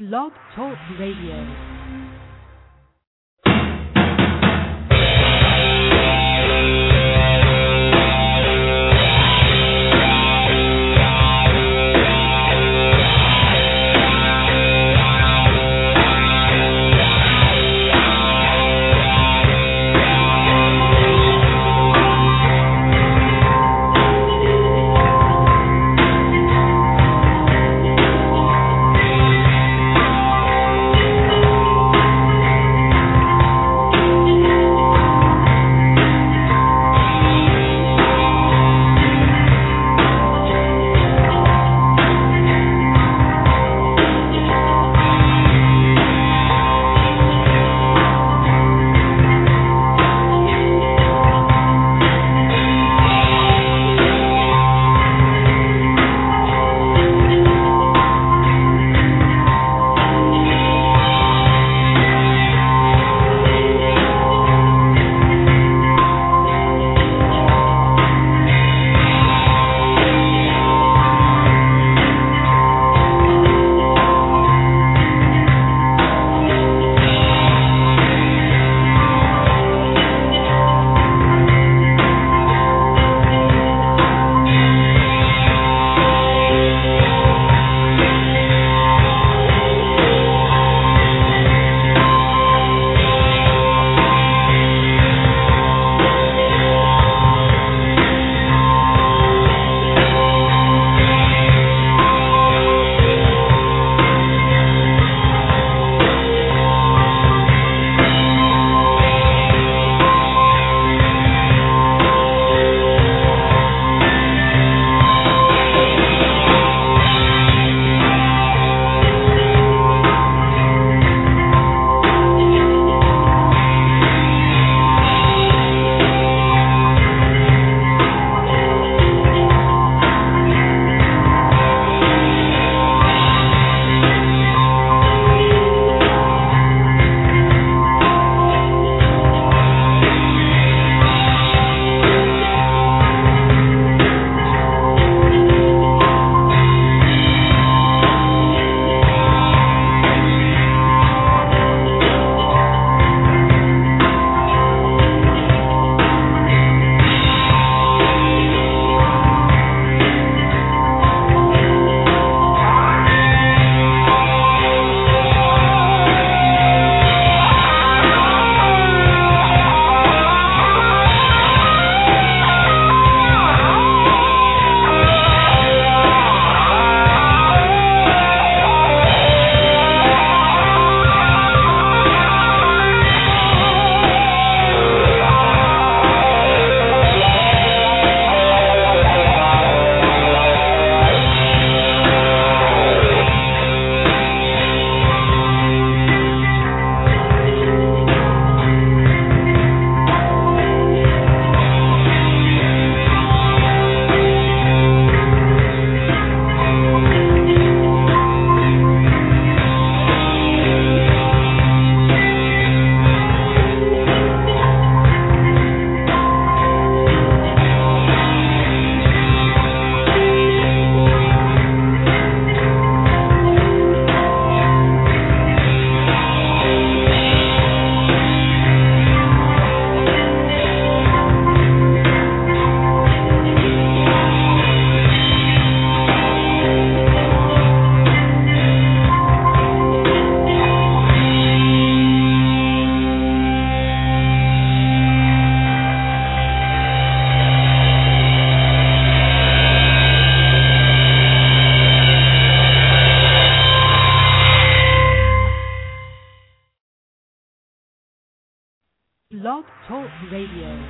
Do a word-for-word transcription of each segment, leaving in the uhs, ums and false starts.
Blog Talk Radio. Blog Talk Radio.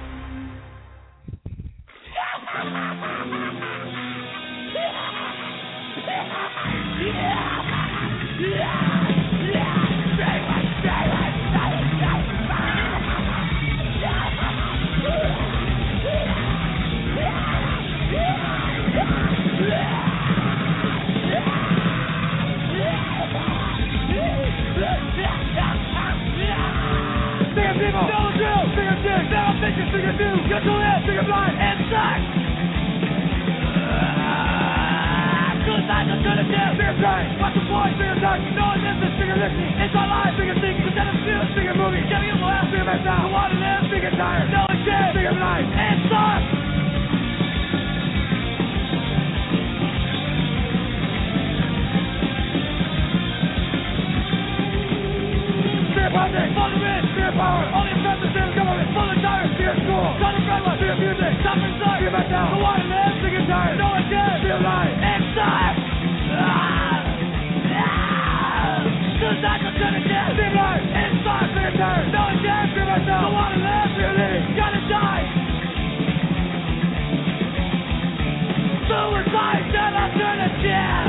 Get your ass, figure blind, and suck! Suicide alternative, trying. Watch the boys, bigger talk. No one listens, bigger listen. It's our lives, bigger things. Instead of feels, bigger movies. Getting it last, bigger mess out. I want to live, bigger tired. No one cares, bigger life. And stop. Politics, full of rich, fear power, only oppressive, fear government, full of tires, fear school, trying to friend fear music, stop inside, fear back down, I want to live, sick and tired, no one cares, fear life, inside, ah, ah, suicide alternative, fear life, inside, fear tired, no one cares, fear back down, I want to live, fear living, gotta die, suicide, that alternative,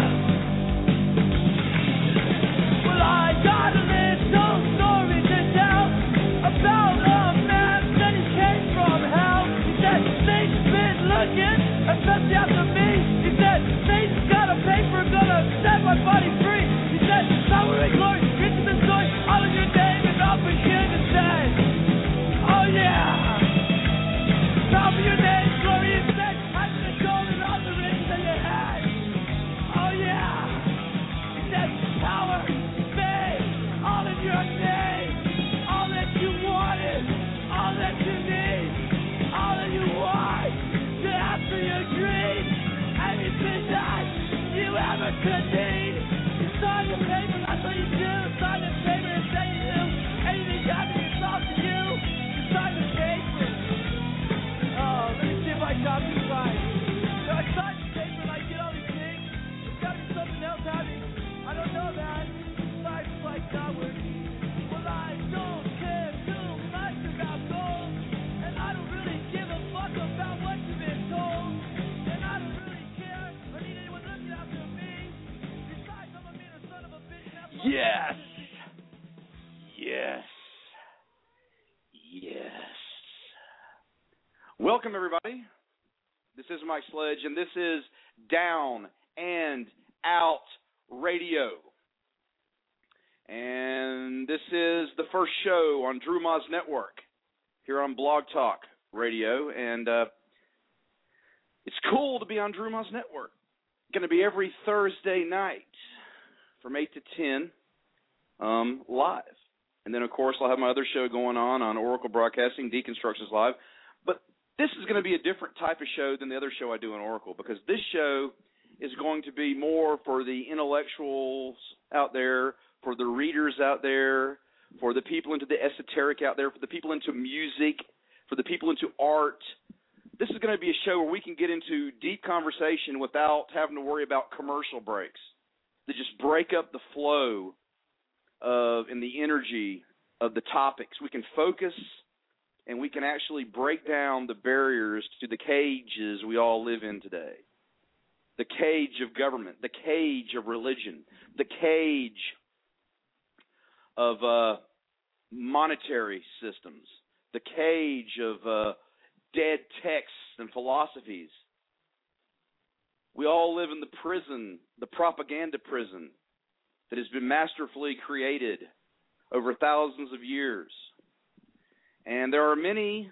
well I gotta live, no stories to tell about a man that he came from hell. He said, Satan's been looking, especially after me. He said, Satan's got a paper, gonna set my body free. He said, power and glory, riches and joy, all in your name, and I'll begin to say, oh yeah. Power in your name, glory and sex, I'm the gold and all the rings that you had. Oh yeah. He said, power, faith, all in your name, all that you wanted, all that you need, all that you want, to after your dream, anything that you ever could need. You sign the paper, that's what you do, sign the paper and say you do, anything happening, it's all to you, you sign the paper. Oh, let me see if I got this right. So I sign the paper and I get all these things, there's gotta be something else happening, I don't know that. Life's like coward. Well, I don't care too much about gold, and I don't really give a fuck about what you've been told, and I don't really care or need anyone looking after me. Besides, I'm a meaner son of a bitch. Yes. Yes. Yes. Welcome, everybody. This is Mike Sledge, and this is Down and Out Radio. And this is the first show on Drew Moz Network here on Blog Talk Radio. And uh, it's cool to be on Drew Moz Network. Going to be every Thursday night from eight to ten um, live. And then, of course, I'll have my other show going on on Oracle Broadcasting, Deconstructions Live. But this is going to be a different type of show than the other show I do on Oracle, because this show is going to be more for the intellectuals out there, for the readers out there, for the people into the esoteric out there, for the people into music, for the people into art. This is going to be a show where we can get into deep conversation without having to worry about commercial breaks, that just break up the flow of and the energy of the topics. We can focus and we can actually break down the barriers to the cages we all live in today. The cage of government, the cage of religion, the cage of uh, monetary systems, the cage of uh, dead texts and philosophies. We all live in the prison, the propaganda prison that has been masterfully created over thousands of years. And there are many,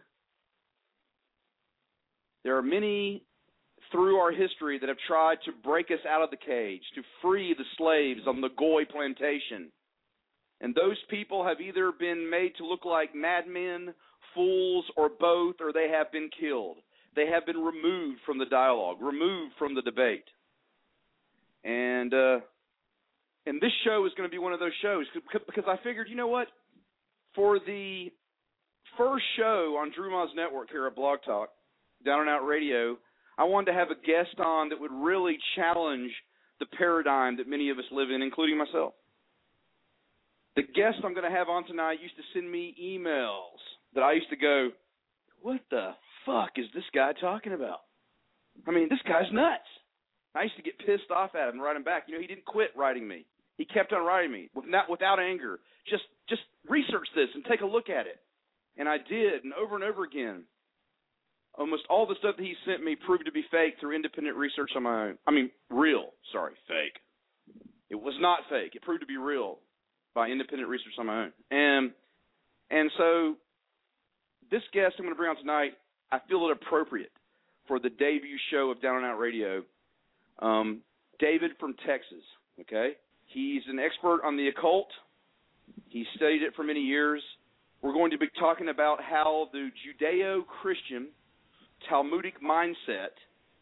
there are many through our history that have tried to break us out of the cage, to free the slaves on the Goy plantation. And those people have either been made to look like madmen, fools, or both, or they have been killed. They have been removed from the dialogue, removed from the debate. And uh, and this show is going to be one of those shows, because I figured, you know what? For the first show on Drew Moz Network here at Blog Talk, Down and Out Radio, I wanted to have a guest on that would really challenge the paradigm that many of us live in, including myself. The guest I'm going to have on tonight used to send me emails that I used to go, what the fuck is this guy talking about? I mean, this guy's nuts. I used to get pissed off at him and write him back. You know, he didn't quit writing me. He kept on writing me without, without anger. Just, just research this and take a look at it. And I did, and over and over again. Almost all the stuff that he sent me proved to be fake through independent research on my own. I mean, real. Sorry, fake. It was not fake. It proved to be real by independent research on my own. And and so this guest I'm going to bring on tonight, I feel it appropriate for the debut show of Down and Out Radio. Um, David from Texas. Okay? He's an expert on the occult. He studied it for many years. We're going to be talking about how the Judeo-Christian Talmudic mindset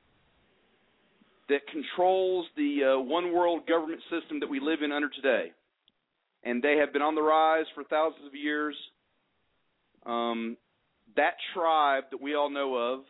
that controls the uh, one-world government system that we live in under today, and they have been on the rise for thousands of years. Um, that tribe that we all know of,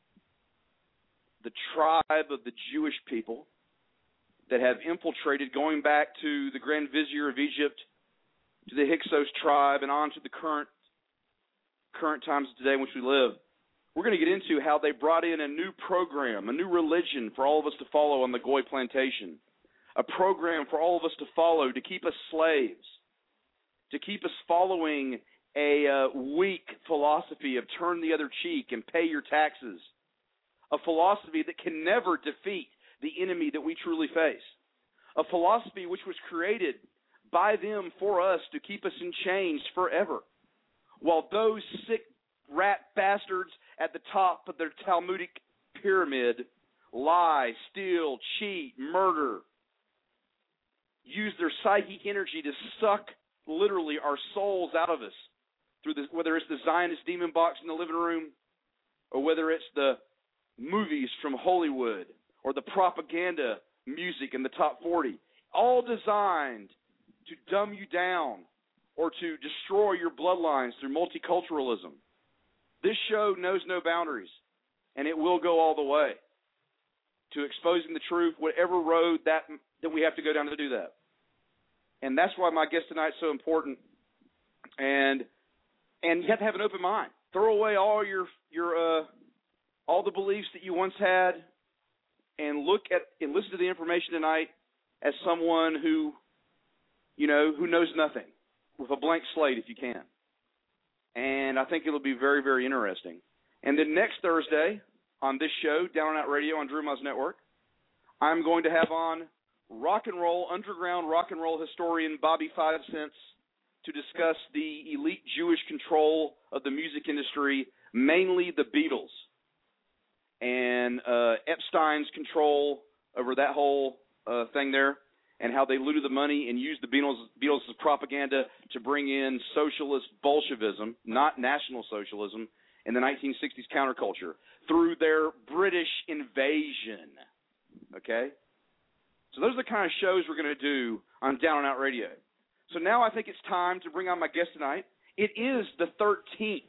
the tribe of the Jewish people that have infiltrated, going back to the Grand Vizier of Egypt, to the Hyksos tribe, and on to the current current times of today in which we live. We're going to get into how they brought in a new program, a new religion for all of us to follow on the Goy plantation, a program for all of us to follow to keep us slaves, to keep us following a uh, weak philosophy of turn the other cheek and pay your taxes, a philosophy that can never defeat the enemy that we truly face, a philosophy which was created by them for us to keep us in chains forever, while those sick rat bastards at the top of their Talmudic pyramid lie, steal, cheat, murder, use their psychic energy to suck literally our souls out of us, through the, whether it's the Zionist demon box in the living room, or whether it's the movies from Hollywood, or the propaganda music in the top forty, all designed to dumb you down or to destroy your bloodlines through multiculturalism. This show knows no boundaries, and it will go all the way to exposing the truth, whatever road that that we have to go down to do that. And that's why my guest tonight is so important. And and you have to have an open mind. Throw away all your your uh, all the beliefs that you once had, and look at and listen to the information tonight as someone who, you know, who knows nothing, with a blank slate if you can. And I think it'll be very, very interesting. And then next Thursday on this show, Down and Out Radio on Drew Moz Network, I'm going to have on rock and roll, underground rock and roll historian Bobby Five Cents to discuss the elite Jewish control of the music industry, mainly the Beatles, and uh, Epstein's control over that whole uh, thing there, and how they looted the money and used the Beatles, Beatles as propaganda to bring in socialist Bolshevism, not National Socialism, in the nineteen sixties counterculture through their British invasion. Okay? So those are the kind of shows we're going to do on Down and Out Radio. So now I think it's time to bring on my guest tonight. It is the thirteenth.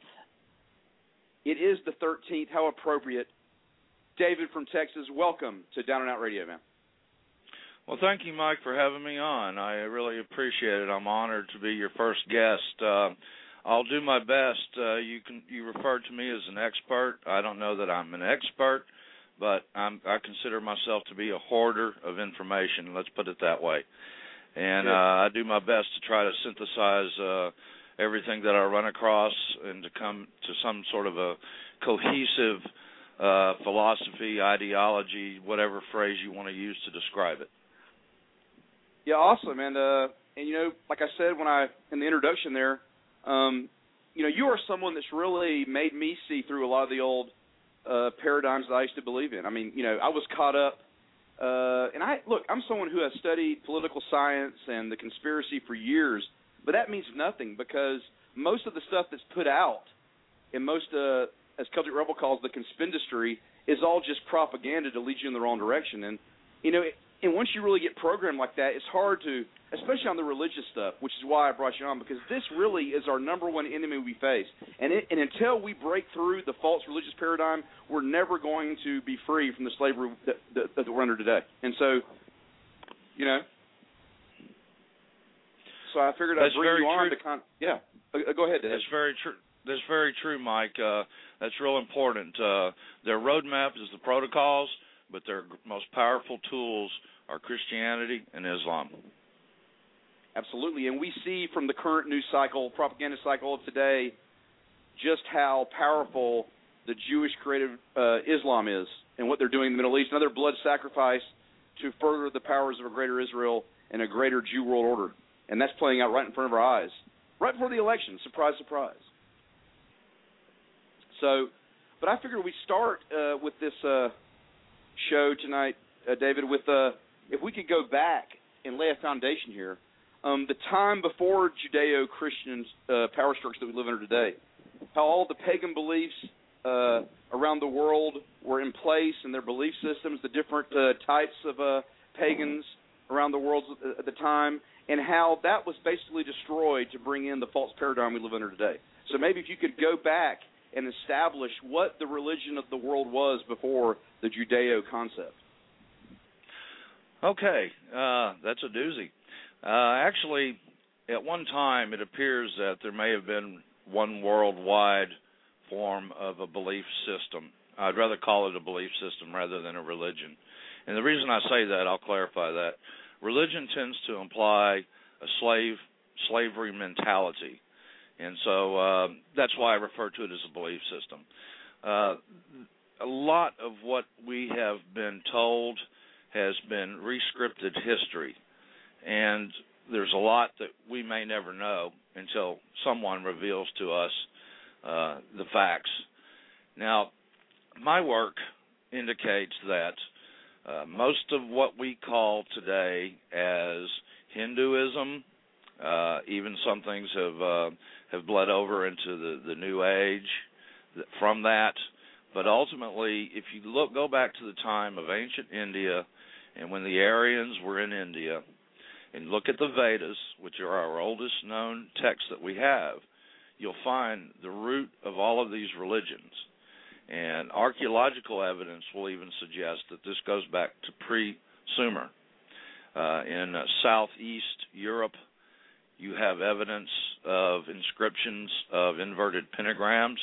It is the thirteenth. How appropriate. David from Texas, welcome to Down and Out Radio, man. Well, thank you, Mike, for having me on. I really appreciate it. I'm honored to be your first guest. Uh, I'll do my best. Uh, you can you referred to me as an expert. I don't know that I'm an expert, but I'm, I consider myself to be a hoarder of information. Let's put it that way. And uh, I do my best to try to synthesize uh, everything that I run across and to come to some sort of a cohesive uh, philosophy, ideology, whatever phrase you want to use to describe it. Yeah, awesome. And, uh, and you know, like I said when I in the introduction there, um, you know, you are someone that's really made me see through a lot of the old uh, paradigms that I used to believe in. I mean, you know, I was caught up. Uh, and I look, I'm someone who has studied political science and the conspiracy for years, but that means nothing because most of the stuff that's put out in most, uh, as Celtic Rebel calls the conspindustry, is all just propaganda to lead you in the wrong direction. And, you know, it, and once you really get programmed like that, it's hard to, especially on the religious stuff, which is why I brought you on, because this really is our number one enemy we face. And, it, and until we break through the false religious paradigm, we're never going to be free from the slavery that, that, that we're under today. And so, you know, so I figured I'd That's bring you on true. to kind of, yeah, uh, go ahead, Dave. That's very true. That's very true, Mike. Uh, that's real important. Uh, their roadmap is the protocols, but their most powerful tools are Christianity and Islam. Absolutely, and we see from the current news cycle, propaganda cycle of today, just how powerful the Jewish creative uh, Islam is and what they're doing in the Middle East. Another blood sacrifice to further the powers of a greater Israel and a greater Jew world order. And that's playing out right in front of our eyes, right before the election. Surprise, surprise. So, but I figured we'd start uh, with this uh, show tonight, uh, David, with uh, if we could go back and lay a foundation here. Um, the time before Judeo-Christian uh, power structure that we live under today, how all the pagan beliefs uh, around the world were in place and their belief systems, the different uh, types of uh, pagans around the world at the time, and how that was basically destroyed to bring in the false paradigm we live under today. So maybe if you could go back and establish what the religion of the world was before the Judeo concept. Okay, uh, that's a doozy. Uh, actually, at one time, it appears that there may have been one worldwide form of a belief system. I'd rather call it a belief system rather than a religion. And the reason I say that, I'll clarify that. Religion tends to imply a slave slavery mentality. And so uh, that's why I refer to it as a belief system. Uh, a lot of what we have been told has been re-scripted history. And there's a lot that we may never know until someone reveals to us uh, the facts. Now, my work indicates that uh, most of what we call today as Hinduism, uh, even some things have uh, have bled over into the, the New Age from that. But ultimately, if you look, go back to the time of ancient India and when the Aryans were in India, and look at the Vedas, which are our oldest known texts that we have, you'll find the root of all of these religions. And archaeological evidence will even suggest that this goes back to pre-Sumer. Uh, in uh, southeast Europe, you have evidence of inscriptions of inverted pentagrams,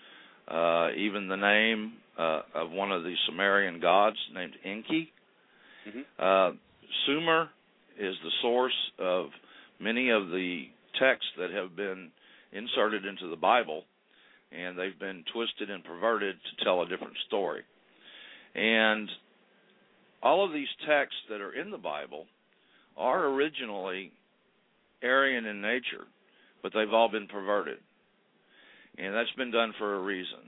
uh, even the name uh, of one of the Sumerian gods named Enki. Mm-hmm. Uh, Sumer is the source of many of the texts that have been inserted into the Bible, and they've been twisted and perverted to tell a different story. And all of these texts that are in the Bible are originally Aryan in nature, but they've all been perverted. And that's been done for a reason.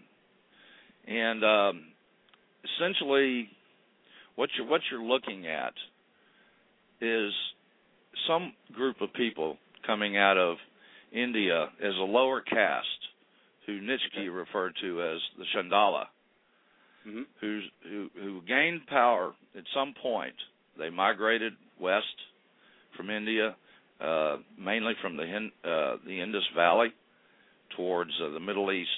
And um, essentially, what you're, what you're looking at is some group of people coming out of India as a lower caste, who Nietzsche referred to as the Chandala, mm-hmm. who's, who who gained power at some point. They migrated west from India, uh, mainly from the Hin, uh, the Indus Valley towards uh, the Middle East.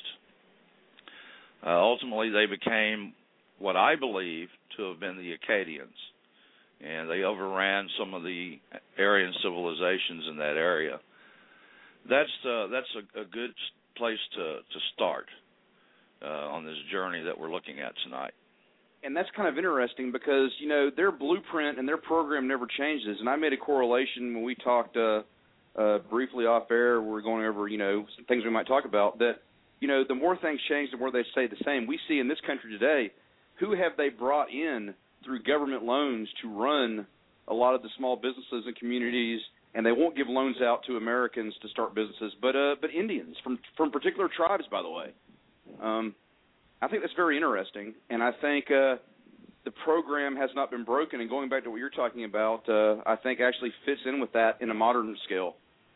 Uh, ultimately, they became what I believe to have been the Akkadians, and they overran some of the Aryan civilizations in that area. That's uh, that's a, a good place to, to start uh, on this journey that we're looking at tonight. And that's kind of interesting because, you know, their blueprint and their program never changes. And I made a correlation when we talked uh, uh, briefly off air. We were going over, you know, some things we might talk about, that, you know, the more things change, the more they stay the same. We see in this country today, who have they brought in through government loans to run a lot of the small businesses and communities, and they won't give loans out to Americans to start businesses, but uh, but Indians from from particular tribes, by the way. Um, I think that's very interesting, and I think uh, the program has not been broken. And going back to what you're talking about, uh, I think actually fits in with that in a modern scale.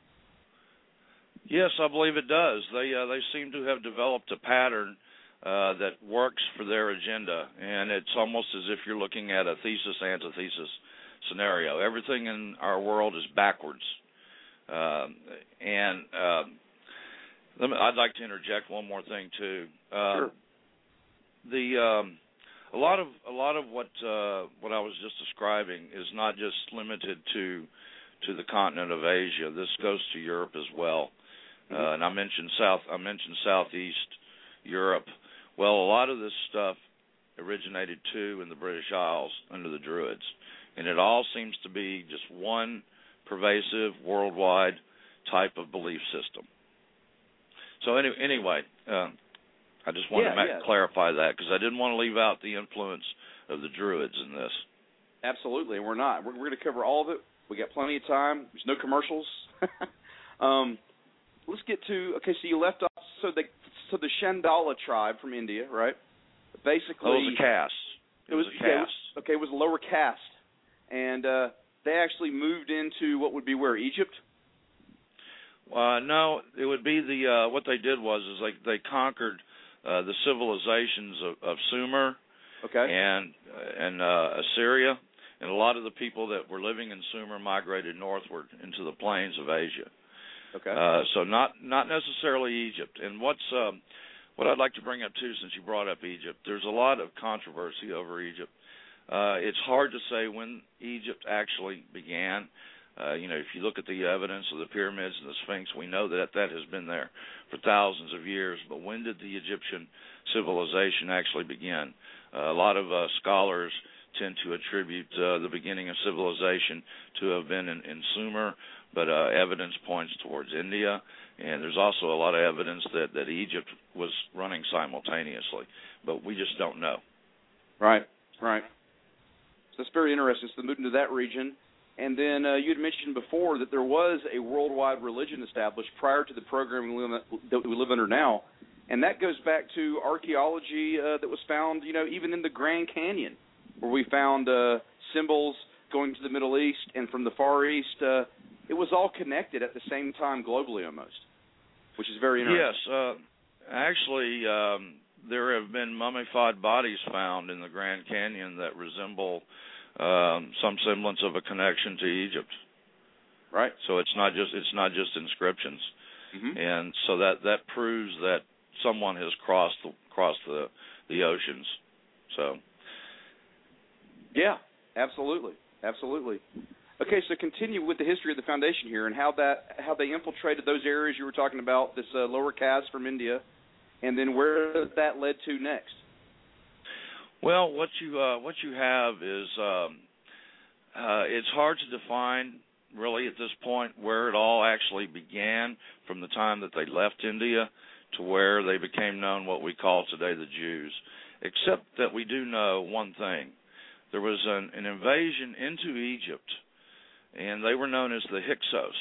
Yes, I believe it does. They uh, they seem to have developed a pattern uh, that works for their agenda, and it's almost as if you're looking at a thesis-antithesis scenario. Everything in our world is backwards. Um, and um, let me, I'd like to interject one more thing too. Uh, sure. The um, a lot of a lot of what uh, what I was just describing is not just limited to to the continent of Asia. This goes to Europe as well. Mm-hmm. Uh, and I mentioned South. I mentioned Southeast Europe. Well, a lot of this stuff originated too in the British Isles under the Druids. And it all seems to be just one pervasive, worldwide type of belief system. So any, anyway, uh, I just wanted yeah, to make, yeah. clarify that because I didn't want to leave out the influence of the Druids in this. Absolutely, and we're not. We're, we're going to cover all of it. We got plenty of time. There's no commercials. um, let's get to, okay, so you left off, so the, so the Chandala tribe from India, right? Basically. Oh, it was a caste. It, it was, was a yeah, caste. It was, okay, it was a lower caste. And uh, they actually moved into what would be where, Egypt? Uh, no, it would be the uh, what they did was is like they conquered uh, the civilizations of, of Sumer, okay, and and uh, Assyria, and a lot of the people that were living in Sumer migrated northward into the plains of Asia. Okay. Uh, so not not necessarily Egypt. And what's um, what I'd like to bring up too, since you brought up Egypt, there's a lot of controversy over Egypt. Uh, it's hard to say when Egypt actually began. Uh, you know, if you look at the evidence of the pyramids and the Sphinx, we know that that has been there for thousands of years. But when did the Egyptian civilization actually begin? Uh, a lot of uh, scholars tend to attribute uh, the beginning of civilization to have been in, in Sumer, but uh, evidence points towards India, and there's also a lot of evidence that, that Egypt was running simultaneously, but we just don't know. Right, right. So that's very interesting. So they moved into that region. And then uh, you had mentioned before that there was a worldwide religion established prior to the program we live, that we live under now, and that goes back to archaeology uh, that was found, you know, even in the Grand Canyon, where we found uh, symbols going to the Middle East and from the Far East. Uh, it was all connected at the same time globally almost, which is very interesting. Yes, uh, actually, um, there have been mummified bodies found in the Grand Canyon that resemble Um, some semblance of a connection to Egypt, right? So it's not just it's not just inscriptions, mm-hmm. and so that, that proves that someone has crossed the, crossed the the oceans. So, yeah, absolutely, absolutely. Okay, so continue with the history of the foundation here and how that how they infiltrated those areas you were talking about, this uh, lower caste from India, and then where that led to next. Well, what you uh, what you have is um, uh, it's hard to define really at this point where it all actually began from the time that they left India to where they became known what we call today the Jews, except that we do know one thing. There was an, an invasion into Egypt, and they were known as the Hyksos.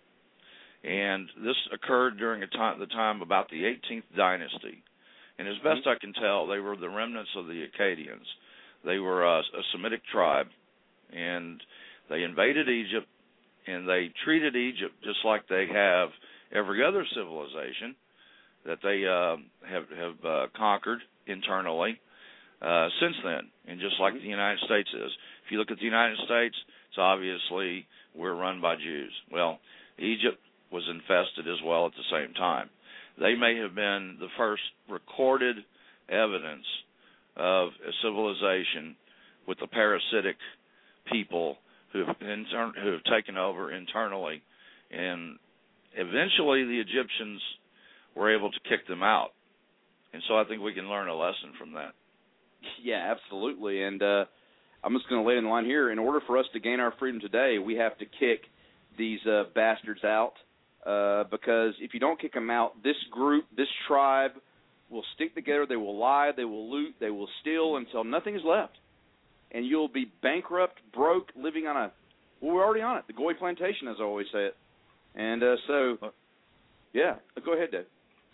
And this occurred during a time, the time about the eighteenth dynasty. And as best I can tell, they were the remnants of the Akkadians. They were a, a Semitic tribe, and they invaded Egypt, and they treated Egypt just like they have every other civilization that they uh, have, have uh, conquered internally uh, since then, and just like the United States is. If you look at the United States, it's obviously we're run by Jews. Well, Egypt was infested as well at the same time. They may have been the first recorded evidence of a civilization with the parasitic people who have, intern- who have taken over internally. And eventually the Egyptians were able to kick them out. And so I think we can learn a lesson from that. Yeah, absolutely. And uh, I'm just going to lay in the line here. In order for us to gain our freedom today, we have to kick these uh, bastards out. Uh, because if you don't kick them out, this group, this tribe will stick together. They will lie. They will loot. They will steal until nothing is left. And you'll be bankrupt, broke, living on a, well, we're already on it, the Goy Plantation, as I always say it. And uh, so, yeah, go ahead, Dave.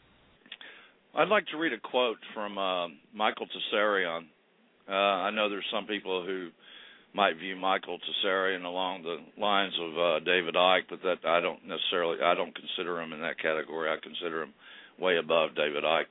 I'd like to read a quote from uh, Michael Tsarion. Uh, I know there's some people who might view Michael Tsarion along the lines of uh, David Icke, but that I don't necessarily, I don't consider him in that category. I consider him way above David Icke.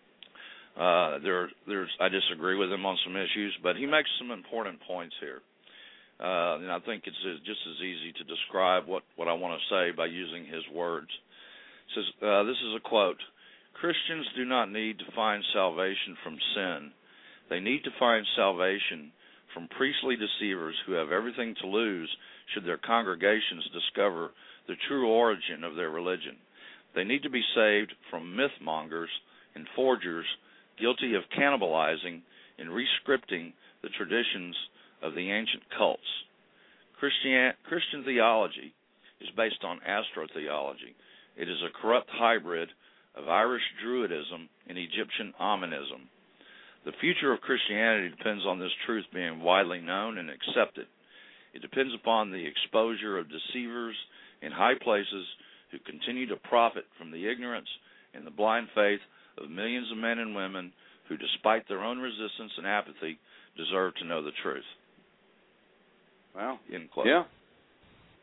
Uh, there, there's, I disagree with him on some issues, but he makes some important points here. Uh, and I think it's just as easy to describe what, what I want to say by using his words. It says, uh, this is a quote, "Christians do not need to find salvation from sin. They need to find salvation from priestly deceivers who have everything to lose should their congregations discover the true origin of their religion. They need to be saved from myth-mongers and forgers guilty of cannibalizing and rescripting the traditions of the ancient cults. Christian, Christian theology is based on astrotheology. It is a corrupt hybrid of Irish Druidism and Egyptian Amenism. The future of Christianity depends on this truth being widely known and accepted. It depends upon the exposure of deceivers in high places who continue to profit from the ignorance and the blind faith of millions of men and women who, despite their own resistance and apathy, deserve to know the truth." Wow. End quote. Yeah,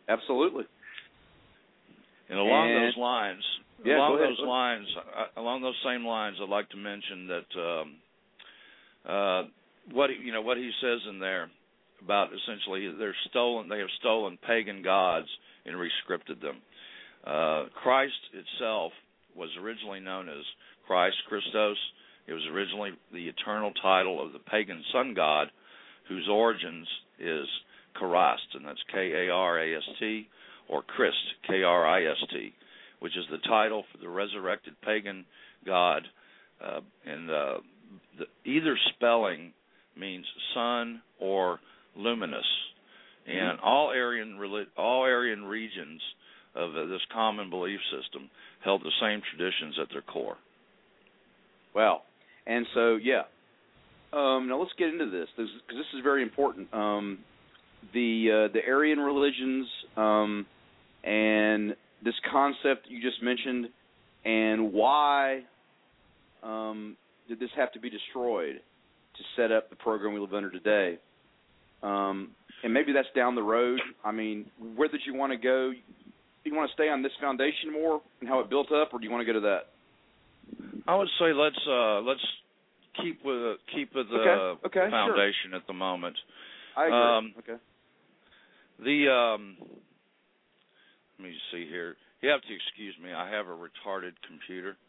Absolutely. And along and, those lines, yeah, along ahead, those lines, uh, along those same lines, I'd like to mention that um, uh, what you know what he says in there about essentially they're stolen. They have stolen pagan gods and rescripted them. Uh, Christ itself was originally known as Christ, Christos. It was originally the eternal title of the pagan sun god, whose origins is Karast, and that's K A R A S T, or Christ, K R I S T, which is the title for the resurrected pagan god. Uh, and uh, the, either spelling means sun or luminous. And all Aryan all Aryan regions of uh, this common belief system held the same traditions at their core. Wow. And so, yeah. Um, now let's get into this, because this, this is very important. Um, the uh, the Aryan religions um, and this concept you just mentioned, and why um, did this have to be destroyed to set up the program we live under today? Um, and maybe that's down the road. I mean, where did you want to go? Do you want to stay on this foundation more and how it built up, or do you want to go to that? I would say let's uh, let's keep with keep with the okay. Okay, foundation sure. at the moment. I agree. Um, okay. The um, let me see here. You have to excuse me. I have a retarded computer.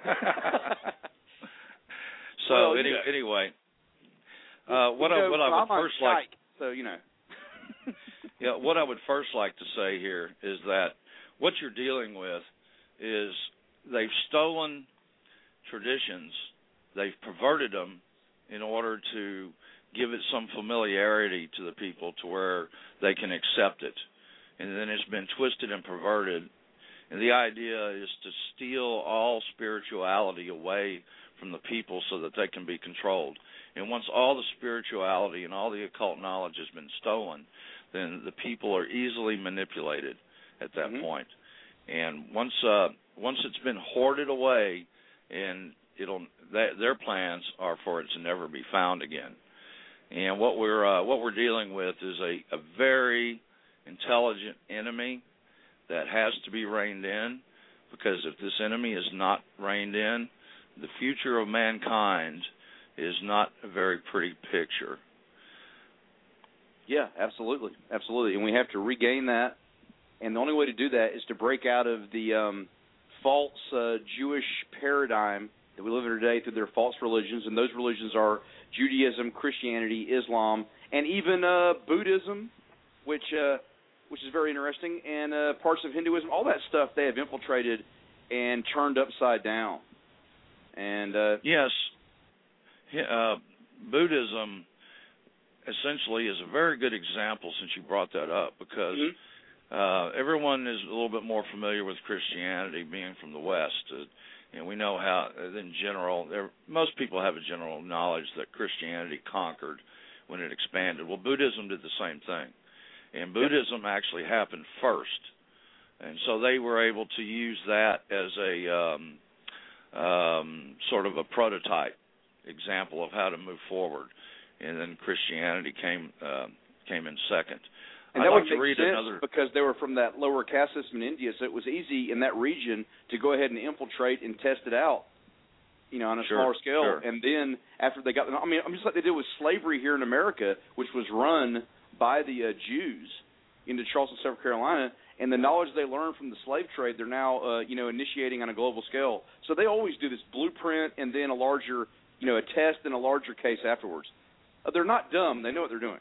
so well, any, yeah. anyway, uh, what I know, what I would first Skype, like so you know. yeah, what I would first like to say here is that what you're dealing with is they've stolen traditions, they've perverted them in order to give it some familiarity to the people to where they can accept it. And then it's been twisted and perverted. And the idea is to steal all spirituality away from the people so that they can be controlled. And once all the spirituality and all the occult knowledge has been stolen, then the people are easily manipulated at that mm-hmm. point. And once uh, once it's been hoarded away, and it'll that, their plans are for it to never be found again. And what we're uh, what we're dealing with is a, a very intelligent enemy that has to be reined in, because if this enemy is not reined in, the future of mankind is not a very pretty picture. Yeah, absolutely, absolutely, and we have to regain that. And the only way to do that is to break out of the um, false uh, Jewish paradigm that we live in today through their false religions, and those religions are Judaism, Christianity, Islam, and even uh, Buddhism, which uh, which is very interesting, and uh, parts of Hinduism. All that stuff they have infiltrated and turned upside down. And uh, yes, uh, Buddhism essentially is a very good example, since you brought that up, because mm-hmm. uh, everyone is a little bit more familiar with Christianity, being from the West. Uh, and we know how, in general, there, most people have a general knowledge that Christianity conquered when it expanded. Well, Buddhism did the same thing. And Buddhism yep. actually happened first. And so they were able to use that as a um, um, sort of a prototype example of how to move forward. And then Christianity came uh, came in second. And I'd that like would to make read sense another... because they were from that lower caste system in India, so it was easy in that region to go ahead and infiltrate and test it out, you know, on a sure, smaller scale. Sure. And then after they got, I mean, I'm just like they did with slavery here in America, which was run by the uh, Jews into Charleston, South Carolina, and the knowledge they learned from the slave trade, they're now, uh, you know, initiating on a global scale. So they always do this blueprint and then a larger, you know, a test and a larger case afterwards. Uh, they're not dumb. They know what they're doing.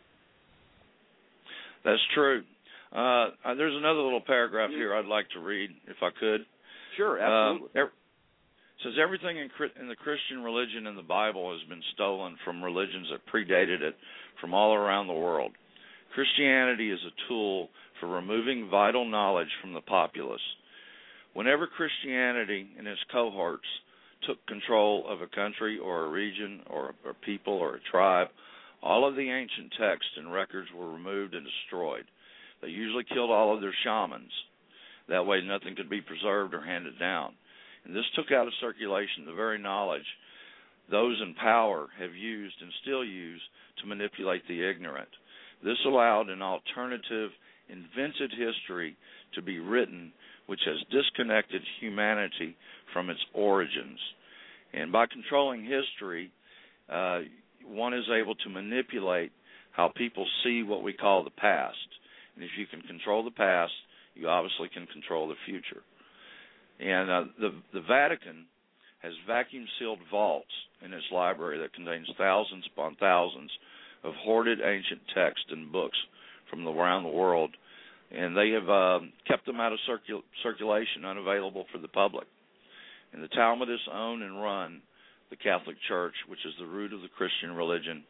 That's true. Uh, there's another little paragraph here I'd like to read, if I could. Sure, absolutely. Um, it says, everything in, in the Christian religion and the Bible has been stolen from religions that predated it from all around the world. Christianity is a tool for removing vital knowledge from the populace. Whenever Christianity and its cohorts took control of a country or a region or a, a people or a tribe, all of the ancient texts and records were removed and destroyed. They usually killed all of their shamans. That way nothing could be preserved or handed down. And this took out of circulation the very knowledge those in power have used and still use to manipulate the ignorant. This allowed an alternative invented history to be written which has disconnected humanity from its origins. And by controlling history, uh, one is able to manipulate how people see what we call the past. And if you can control the past, you obviously can control the future. And uh, the, the Vatican has vacuum-sealed vaults in its library that contains thousands upon thousands of hoarded ancient texts and books from around the world, and they have uh, kept them out of circul- circulation, unavailable for the public. And the Talmudists own and run the Catholic Church, which is the root of the Christian religion.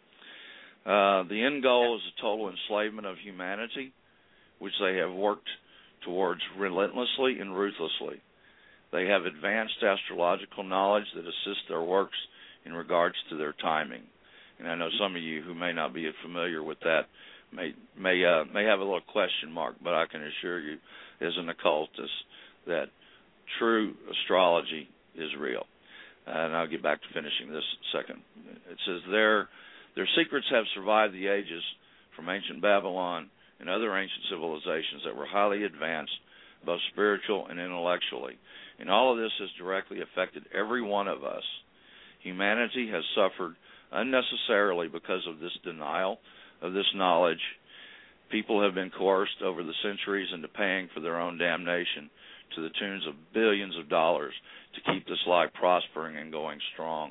Uh, the end goal is the total enslavement of humanity, which they have worked towards relentlessly and ruthlessly. They have advanced astrological knowledge that assists their works in regards to their timing. And I know some of you who may not be familiar with that may may uh, may have a little question mark, but I can assure you, as an occultist, that true astrology is real. Uh, and I'll get back to finishing this second. It says their their secrets have survived the ages from ancient Babylon and other ancient civilizations that were highly advanced, both spiritual and intellectually. And all of this has directly affected every one of us. Humanity has suffered unnecessarily because of this denial of this knowledge. People have been coerced over the centuries into paying for their own damnation to the tunes of billions of dollars to keep this lie prospering and going strong.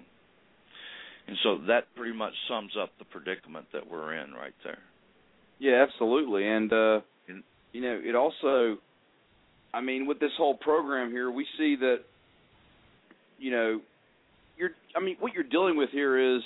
And so that pretty much sums up the predicament that we're in right there. Yeah, absolutely. And, uh, you know, it also, I mean, with this whole program here, we see that, you know, you're, I mean, what you're dealing with here is,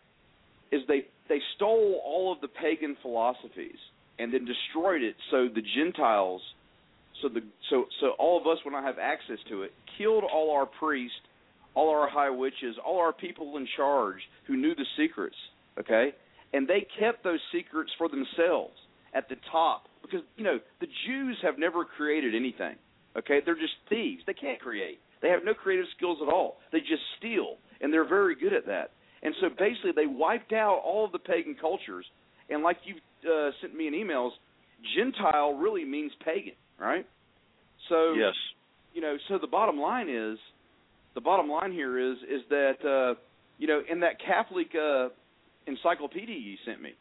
is they they stole all of the pagan philosophies and then destroyed it so the Gentiles, so the so so all of us will not have access to it, killed all our priests, all our high witches, all our people in charge who knew the secrets, okay? And they kept those secrets for themselves at the top because, you know, the Jews have never created anything, okay? They're just thieves. They can't create. They have no creative skills at all. They just steal, and they're very good at that. And so basically they wiped out all of the pagan cultures, and like you uh, sent me in emails, Gentile really means pagan, right? So, yes. You know, so the bottom line is, the bottom line here is is that, uh, you know, in that Catholic uh, encyclopedia you sent me,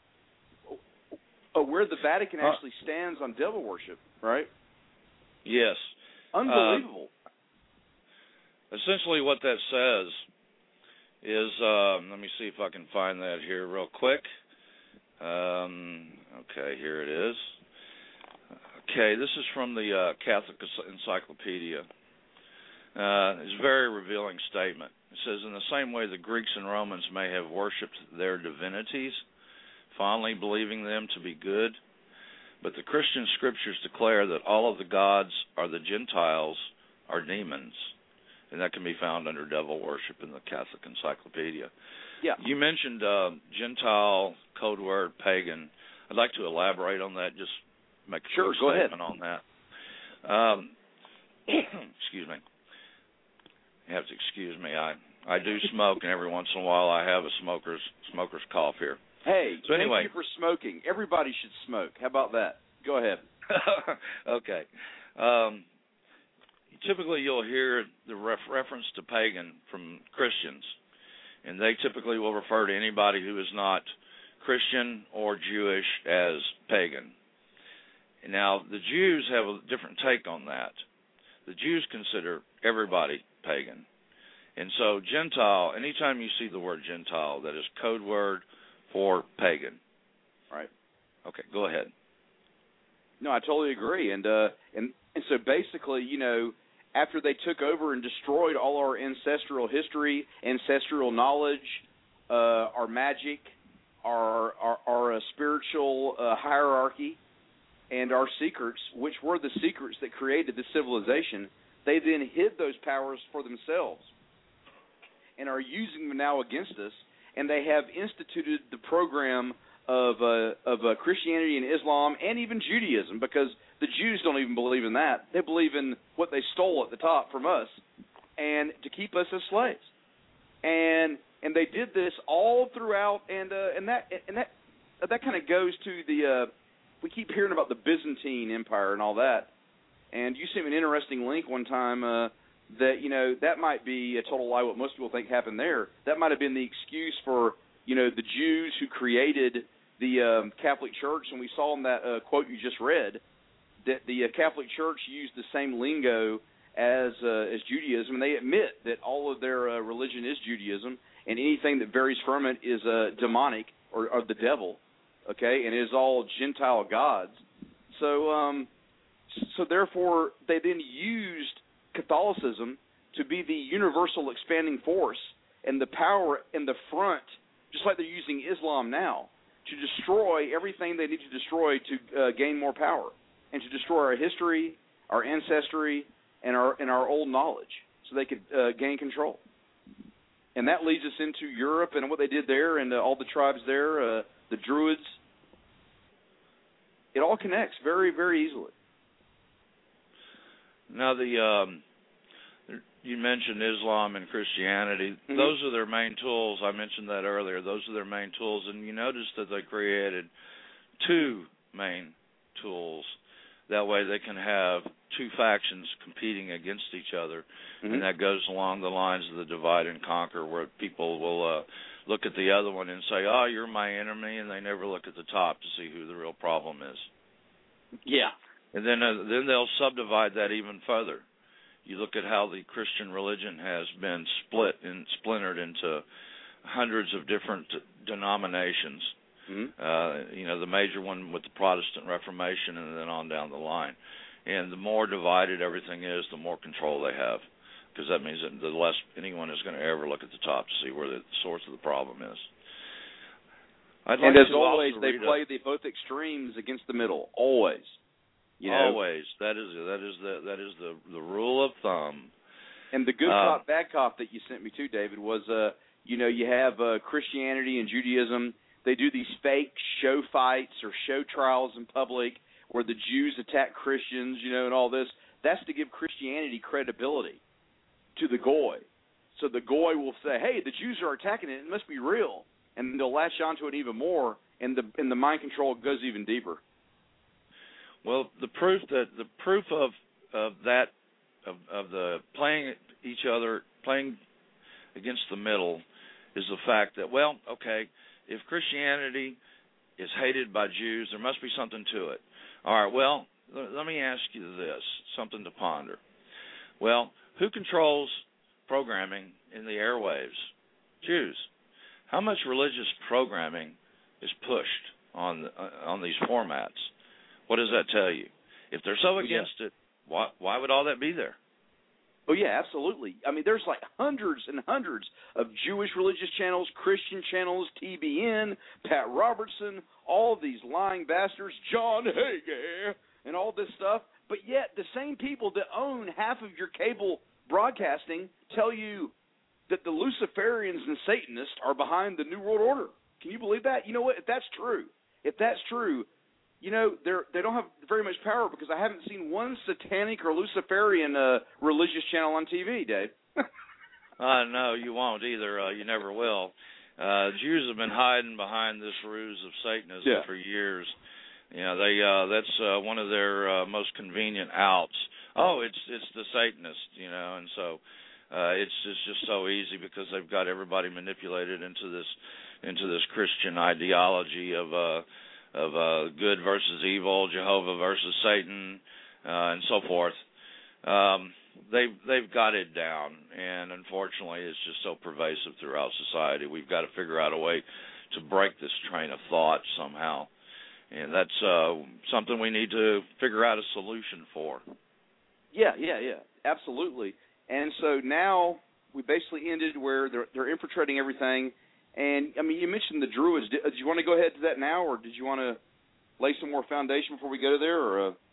uh, where the Vatican actually stands on devil worship, right? Yes. Unbelievable. Uh, essentially what that says is, um, let me see if I can find that here real quick. Um, okay, here it is. Okay, this is from the uh, Catholic Encyclopedia. Uh, it's a very revealing statement. It says, in the same way the Greeks and Romans may have worshipped their divinities, fondly believing them to be good, but the Christian scriptures declare that all of the gods or the Gentiles are demons. And that can be found under devil worship in the Catholic Encyclopedia. Yeah. You mentioned uh, Gentile, code word, pagan. I'd like to elaborate on that, just make a sure, quick go statement ahead. on that. Um, excuse me. You have to excuse me. I, I do smoke, and every once in a while I have a smoker's smoker's cough here. Hey, so anyway, thank you for smoking. Everybody should smoke. How about that? Go ahead. Okay. Um, typically you'll hear the ref- reference to pagan from Christians, and they typically will refer to anybody who is not Christian or Jewish as pagan. Now, the Jews have a different take on that. The Jews consider everybody pagan. And so Gentile, anytime you see the word Gentile, that is code word for pagan. Right. Okay, go ahead. No, I totally agree. And uh, and, and so basically, you know, after they took over and destroyed all our ancestral history, ancestral knowledge, uh, our magic, our our, our uh, spiritual uh, hierarchy, and our secrets, which were the secrets that created the civilization, they then hid those powers for themselves and are using them now against us. And they have instituted the program of uh, of uh, Christianity and Islam and even Judaism, because the Jews don't even believe in that. They believe in what they stole at the top from us, and to keep us as slaves. And and they did this all throughout, and uh, and that and that that kind of goes to the uh, we keep hearing about the Byzantine Empire and all that, and you sent me an interesting link one time uh, that, you know, that might be a total lie what most people think happened there. That might have been the excuse for, you know, the Jews who created the um, Catholic Church, and we saw in that uh, quote you just read that the uh, Catholic Church used the same lingo as uh, as Judaism, and they admit that all of their uh, religion is Judaism, and anything that varies from it is uh, demonic or, or the devil, okay, and it is all Gentile gods. So, um, so therefore, they then used Catholicism to be the universal expanding force and the power in the front, just like they're using Islam now, to destroy everything they need to destroy to uh, gain more power and to destroy our history, our ancestry, and our and our old knowledge, so they could uh, gain control. And that leads us into Europe and what they did there, and uh, all the tribes there, uh, the Druids. It all connects very, very easily. Now, the um, you mentioned Islam and Christianity. Mm-hmm. Those are their main tools. I mentioned that earlier. Those are their main tools, and you notice that they created two main tools. That way they can have two factions competing against each other, mm-hmm. and that goes along the lines of the divide and conquer, where people will uh, look at the other one and say, oh, you're my enemy, and they never look at the top to see who the real problem is. Yeah. And then uh, then they'll subdivide that even further. You look at how the Christian religion has been split and splintered into hundreds of different denominations. Mm-hmm. Uh, you know, the major one with the Protestant Reformation, and then on down the line. And the more divided everything is, the more control they have, because that means that the less anyone is going to ever look at the top to see where the source of the problem is. I'd like and as to always, they a, play the both extremes against the middle. Always, you know? Always. That is that is the that is the the rule of thumb. And the good um, cop, bad cop that you sent me to, David, was uh, you know, you have uh, Christianity and Judaism. They do these fake show fights or show trials in public where the Jews attack Christians, you know, and all this. That's to give Christianity credibility to the goy. So the goy will say, hey, the Jews are attacking it. It must be real. And they'll latch onto it even more, and the and the mind control goes even deeper. Well, the proof that the proof of of that of, of the playing each other, playing against the middle, is the fact that, well, okay, if Christianity is hated by Jews, there must be something to it. All right, well, let me ask you this, something to ponder. Well, who controls programming in the airwaves? Jews. How much religious programming is pushed on uh, on these formats? What does that tell you? If they're so against yeah. it, why why would all that be there? Oh, yeah, absolutely. I mean, there's like hundreds and hundreds of Jewish religious channels, Christian channels, T B N, Pat Robertson, all these lying bastards, John Hagee, and all this stuff. But yet the same people that own half of your cable broadcasting tell you that the Luciferians and Satanists are behind the New World Order. Can you believe that? You know what? If that's true, if that's true, you know, they're, they don't have very much power, because I haven't seen one satanic or Luciferian uh, religious channel on T V, Dave. uh, no, you won't either. Uh, you never will. Uh, Jews have been hiding behind this ruse of Satanism yeah. for years. You know, they uh, that's uh, one of their uh, most convenient outs. Oh, it's it's the Satanists, you know, and so uh, it's it's just so easy, because they've got everybody manipulated into this into this Christian ideology of uh, of uh, good versus evil, Jehovah versus Satan, uh, and so forth. Um, they've they've got it down, and unfortunately, it's just so pervasive throughout society. We've got to figure out a way to break this train of thought somehow, and that's uh, something we need to figure out a solution for. Yeah, yeah, yeah, absolutely. And so now we basically ended where they're they're infiltrating everything. And, I mean, you mentioned the Druids. Did, did you want to go ahead to that now, or did you want to lay some more foundation before we go there? Or uh...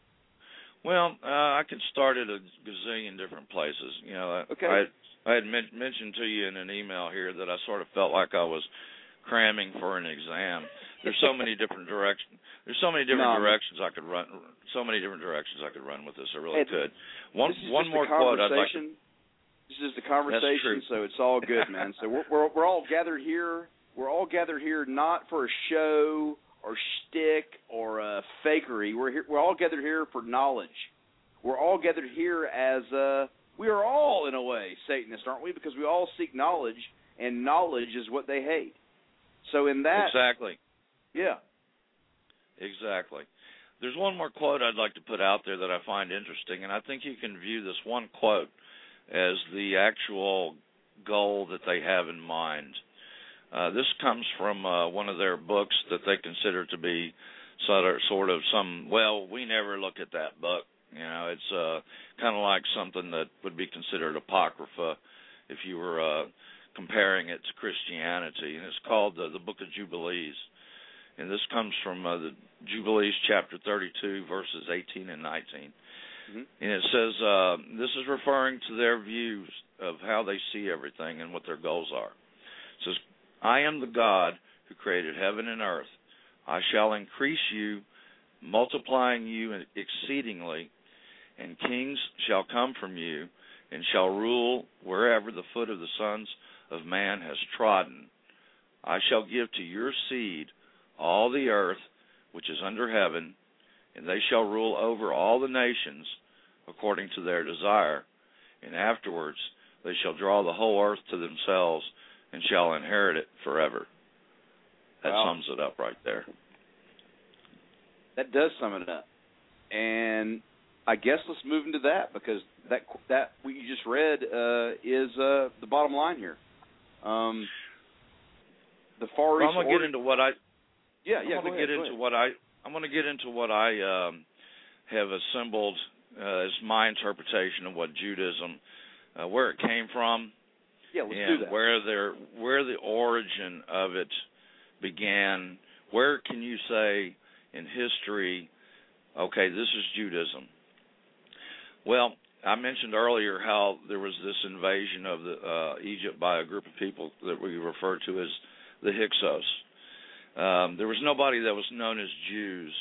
Well, uh, I could start at a gazillion different places. You know, okay. I, I had men- mentioned to you in an email here that I sort of felt like I was cramming for an exam. There's so many different directions. There's so many different no, directions I could run. So many different directions I could run with this. I really hey, could. One one more quote I'd like to. This is the conversation, so it's all good, man. So we're, we're we're all gathered here. We're all gathered here not for a show or shtick or uh, fakery. We're here, we're all gathered here for knowledge. We're all gathered here as uh, we are all in a way Satanists, aren't we? Because we all seek knowledge, and knowledge is what they hate. So in that, exactly, yeah, exactly. There's one more quote I'd like to put out there that I find interesting, and I think you can view this one quote as the actual goal that they have in mind. Uh, this comes from uh, one of their books that they consider to be sort of, sort of some, well, we never look at that book. You know, it's uh, kind of like something that would be considered apocrypha if you were uh, comparing it to Christianity. And it's called uh, the Book of Jubilees. And this comes from uh, the Jubilees chapter thirty-two, verses eighteen and nineteen. Mm-hmm. And it says, uh, this is referring to their views of how they see everything and what their goals are. It says, I am the God who created heaven and earth. I shall increase you, multiplying you exceedingly, and kings shall come from you, and shall rule wherever the foot of the sons of man has trodden. I shall give to your seed all the earth which is under heaven, and they shall rule over all the nations according to their desire, and afterwards they shall draw the whole earth to themselves and shall inherit it forever. That wow. sums it up right there. That does sum it up. And I guess let's move into that, because that that what you just read uh, is uh, the bottom line here. Um, the Far East. Well, I'm gonna get into what I. Yeah, yeah. I'm gonna get into what I. I'm gonna get into what I um, have assembled uh, as my interpretation of what Judaism, uh, where it came from. Yeah, let's and do that. where there, where the origin of it began. Where can you say in history, okay, this is Judaism? Well, I mentioned earlier how there was this invasion of the uh, Egypt by a group of people that we refer to as the Hyksos. Um, there was nobody that was known as Jews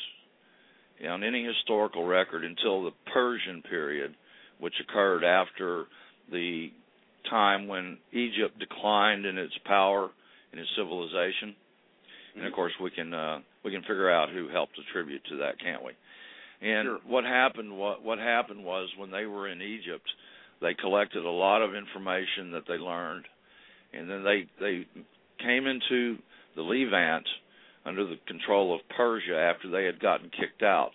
on any historical record until the Persian period, which occurred after the time when Egypt declined in its power and its civilization. Mm-hmm. And of course, we can uh, we can figure out who helped attribute to that, can't we? And sure. what happened what what happened was when they were in Egypt, they collected a lot of information that they learned, and then they they came into the Levant under the control of Persia after they had gotten kicked out.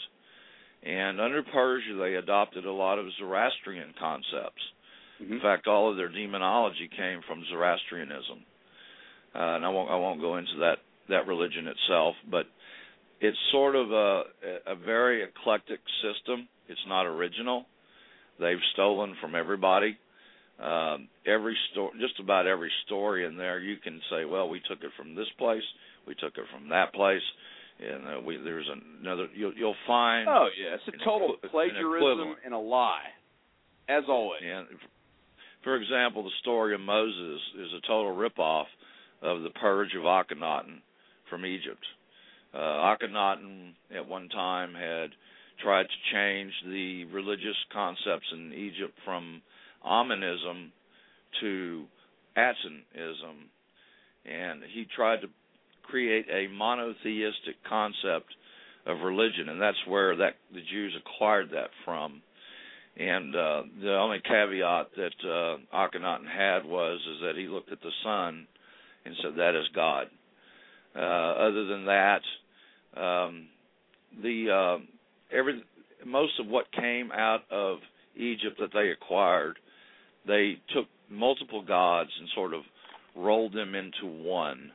And under Persia, they adopted a lot of Zoroastrian concepts. Mm-hmm. In fact, all of their demonology came from Zoroastrianism. Uh, and I won't I won't go into that, that religion itself, but it's sort of a, a very eclectic system. It's not original. They've stolen from everybody. Um, every sto- just about every story in there, you can say, well, we took it from this place, we took it from that place, and uh, we, there's another. You'll, you'll find. Oh yeah, it's a total equ- plagiarism and a lie, as always. And for example, the story of Moses is a total ripoff of the purge of Akhenaten from Egypt. Uh, Akhenaten at one time had tried to change the religious concepts in Egypt from Aminism to Atenism, and he tried to create a monotheistic concept of religion, and that's where that the Jews acquired that from. And uh, the only caveat that uh, Akhenaten had was is that he looked at the sun and said that is God. Uh, other than that, um, the uh, every most of what came out of Egypt that they acquired, they took multiple gods and sort of rolled them into one.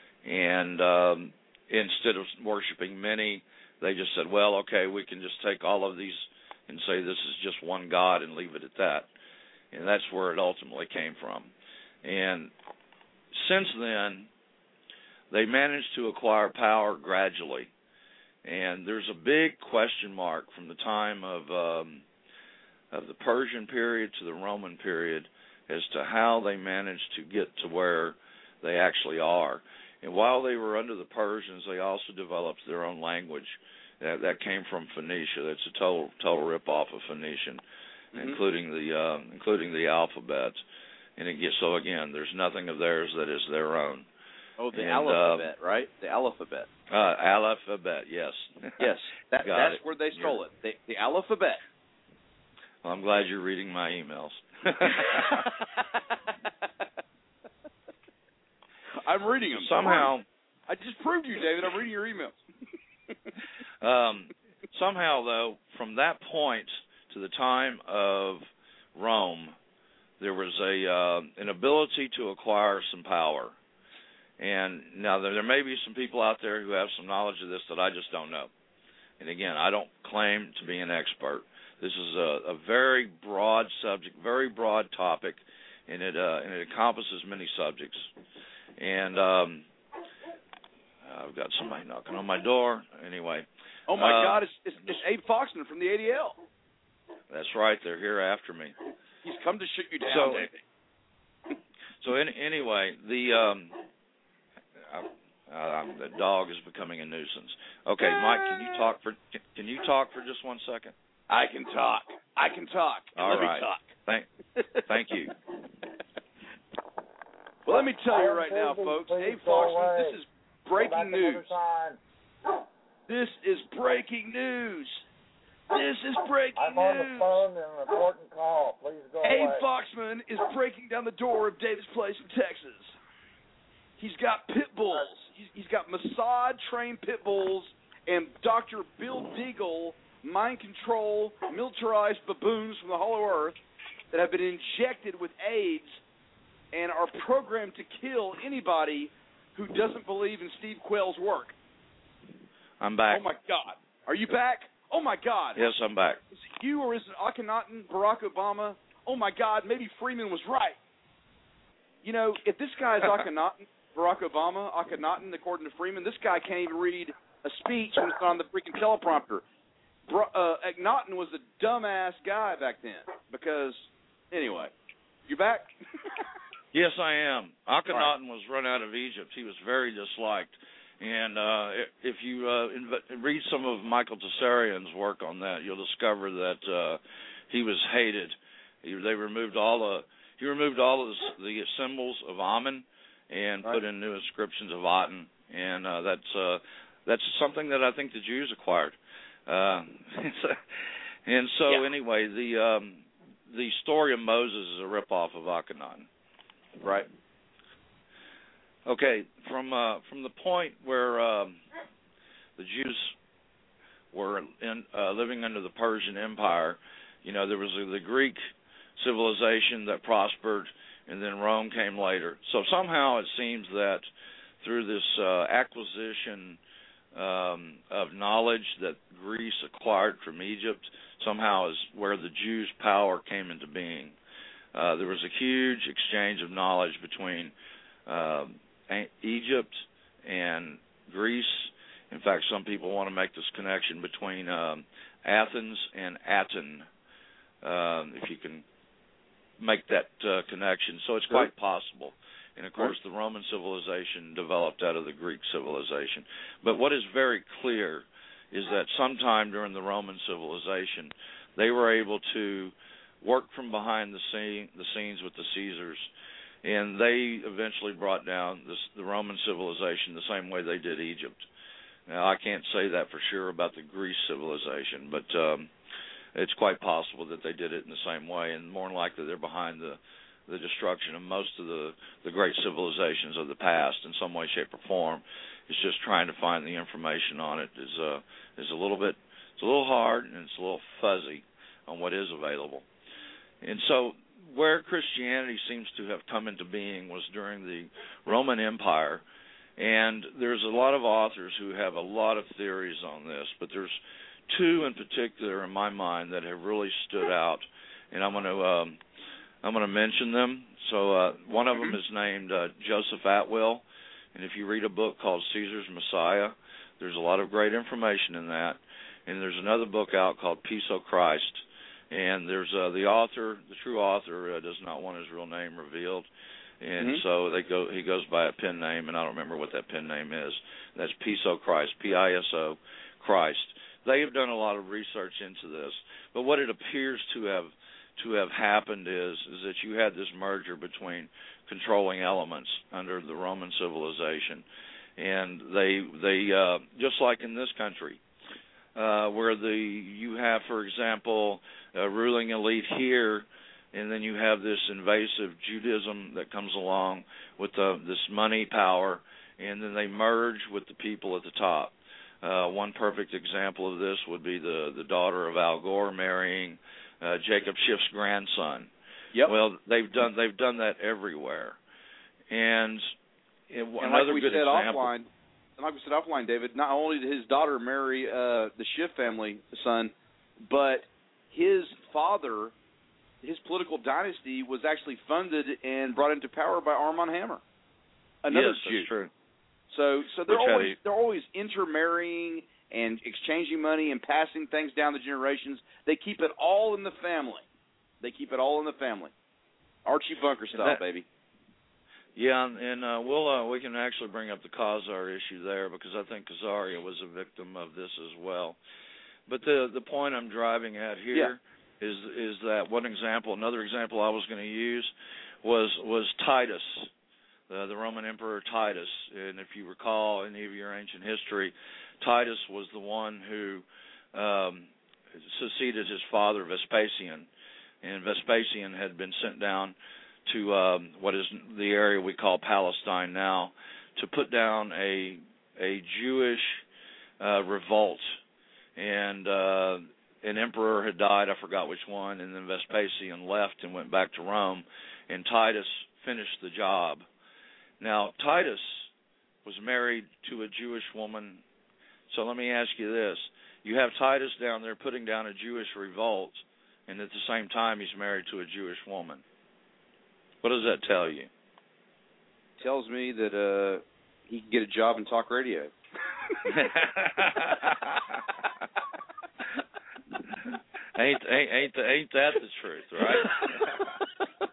And um, instead of worshiping many, they just said, well, okay, we can just take all of these and say this is just one God and leave it at that. And that's where it ultimately came from. And since then, they managed to acquire power gradually. And there's a big question mark from the time of um, of the Persian period to the Roman period as to how they managed to get to where they actually are. And while they were under the Persians, they also developed their own language. That, that came from Phoenicia. That's a total total ripoff of Phoenician, mm-hmm. including the uh, including the alphabet. And it gets, so again, there's nothing of theirs that is their own. Oh, the and, alphabet, uh, right? The alphabet. Uh, alphabet, yes. Yes, that, Got that's it. where they stole You're, it. The, the alphabet. Well, I'm glad you're reading my emails. I'm reading them. Somehow, I just proved you, David. I'm reading your emails. um, somehow, though, from that point to the time of Rome, there was a uh, an ability to acquire some power. And now there, there may be some people out there who have some knowledge of this that I just don't know. And again, I don't claim to be an expert. This is a, a very broad subject, very broad topic, and it uh, and it encompasses many subjects. And um, I've got somebody knocking on my door. Anyway. Oh my uh, God! It's, it's, it's Abe Foxman from the A D L. That's right. They're here after me. He's come to shoot you down, So, David. So in, anyway, the um, uh, uh, the dog is becoming a nuisance. Okay, Mike, can you talk for can you talk for just one second? I can talk. I can talk. All Let right. me talk. Thank, thank you. Well, let me tell you right now, folks. Abe Foxman, this is breaking news. This is breaking news. This is breaking I'm on the news. phone and an important call. Please go Abe away. Foxman is breaking down the door of David's place in Texas. He's got pit bulls. He's, he's got Mossad-trained pit bulls and Doctor Bill Deagle mind control militarized baboons from the Hollow Earth that have been injected with AIDS and are programmed to kill anybody who doesn't believe in Steve Quayle's work. I'm back. Oh, my God. Are you back? Oh, my God. Yes, I'm back. Is it you or is it Akhenaten, Barack Obama? Oh, my God, maybe Freeman was right. You know, if this guy is Akhenaten, Barack Obama, Akhenaten, according to Freeman, this guy can't even read a speech when it's on the freaking teleprompter. Bra- uh, Akhenaten was a dumbass guy back then because, anyway, you back? Yes, I am. Akhenaten was run out of Egypt. He was very disliked. And uh, if you uh, inv- read some of Michael Tessarian's work on that, you'll discover that uh, he was hated. He, they removed all the he removed all of the, the symbols of Amen and right. put in new inscriptions of Aten, and uh, that's uh, that's something that I think the Jews acquired. Uh, and so yeah. anyway, the um, the story of Moses is a ripoff of Akhenaten. Right. Okay, from uh, from the point where um, the Jews were in, uh, living under the Persian Empire, you know, there was uh, the Greek civilization that prospered, and then Rome came later. So somehow it seems that through this uh, acquisition um, of knowledge that Greece acquired from Egypt, somehow is where the Jews' power came into being. Uh, there was a huge exchange of knowledge between uh, Egypt and Greece. In fact, some people want to make this connection between um, Athens and Aten, um, if you can make that uh, connection. So it's quite possible. And, of course, the Roman civilization developed out of the Greek civilization. But what is very clear is that sometime during the Roman civilization, they were able to work from behind the scene, the scenes with the Caesars, and they eventually brought down this, the Roman civilization the same way they did Egypt. Now, I can't say that for sure about the Greece civilization, but um, it's quite possible that they did it in the same way, and more than likely they're behind the, the destruction of most of the, the great civilizations of the past in some way, shape, or form. It's just trying to find the information on it is uh, is a little bit, it's a little hard, and it's a little fuzzy on what is available. And so where Christianity seems to have come into being was during the Roman Empire, and there's a lot of authors who have a lot of theories on this, but there's two in particular in my mind that have really stood out, and I'm going to um, I'm going to mention them. So uh, one of them is named uh, Joseph Atwill, and if you read a book called Caesar's Messiah, there's a lot of great information in that. And there's another book out called Peace, O Christ. And there's uh, the author, the true author, uh, does not want his real name revealed, and mm-hmm. so they go. He goes by a pen name, and I don't remember what that pen name is. That's Peace, O Christ, P I S O, Christ. They have done a lot of research into this, but what it appears to have to have happened is is that you had this merger between controlling elements under the Roman civilization, and they they uh, just like in this country, uh, where the you have, for example, a ruling elite here, and then you have this invasive Judaism that comes along with the, this money power, and then they merge with the people at the top. Uh, one perfect example of this would be the, the daughter of Al Gore marrying uh, Jacob Schiff's grandson. Yep. Well, they've done they've done that everywhere, and, and another like we good said example. Offline, and like we said offline, David, not only did his daughter marry uh, the Schiff family son, but his father, his political dynasty was actually funded and brought into power by Armand Hammer, another yes, Jew. That's true. So, so they're Which always had, they're always intermarrying and exchanging money and passing things down the generations. They keep it all in the family. They keep it all in the family. Archie Bunker style, that, baby. Yeah, and, and uh, we'll uh, we can actually bring up the Khazar issue there, because I think Khazaria was a victim of this as well. But the the point I'm driving at here yeah. is is that one example, another example I was going to use was was Titus, uh, the Roman Emperor Titus. And if you recall any of your ancient history, Titus was the one who um, succeeded his father Vespasian, and Vespasian had been sent down to um, what is the area we call Palestine now, to put down a a Jewish uh, revolt. And uh, an emperor had died, I forgot which one, and then Vespasian left and went back to Rome, and Titus finished the job. Now, Titus was married to a Jewish woman. So let me ask you this. You have Titus down there putting down a Jewish revolt, and at the same time he's married to a Jewish woman. What does that tell you? It tells me that uh, he can get a job in talk radio. ain't ain't ain't, the, ain't that the truth, right?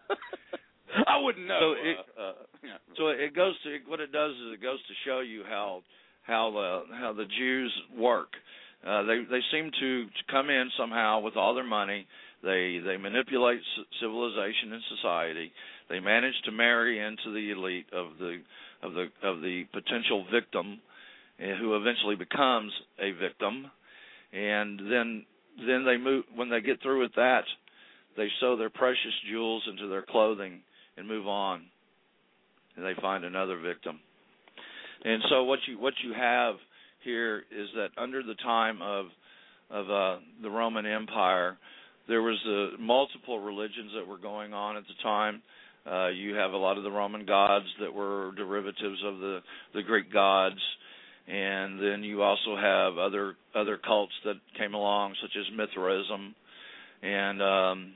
I wouldn't know. So it, uh, uh, yeah. so it goes to what it does is it goes to show you how how the how the Jews work. Uh, they they seem to, to come in somehow with all their money. They they manipulate c- civilization and society. They manage to marry into the elite of the of the of the potential victim, uh, who eventually becomes a victim, and then then they move when they get through with that, they sew their precious jewels into their clothing and move on, and they find another victim. And so what you what you have here is that under the time of of uh, the Roman Empire, there was uh, multiple religions that were going on at the time. Uh, you have a lot of the Roman gods that were derivatives of the, the Greek gods, and then you also have other other cults that came along, such as Mithraism. And um,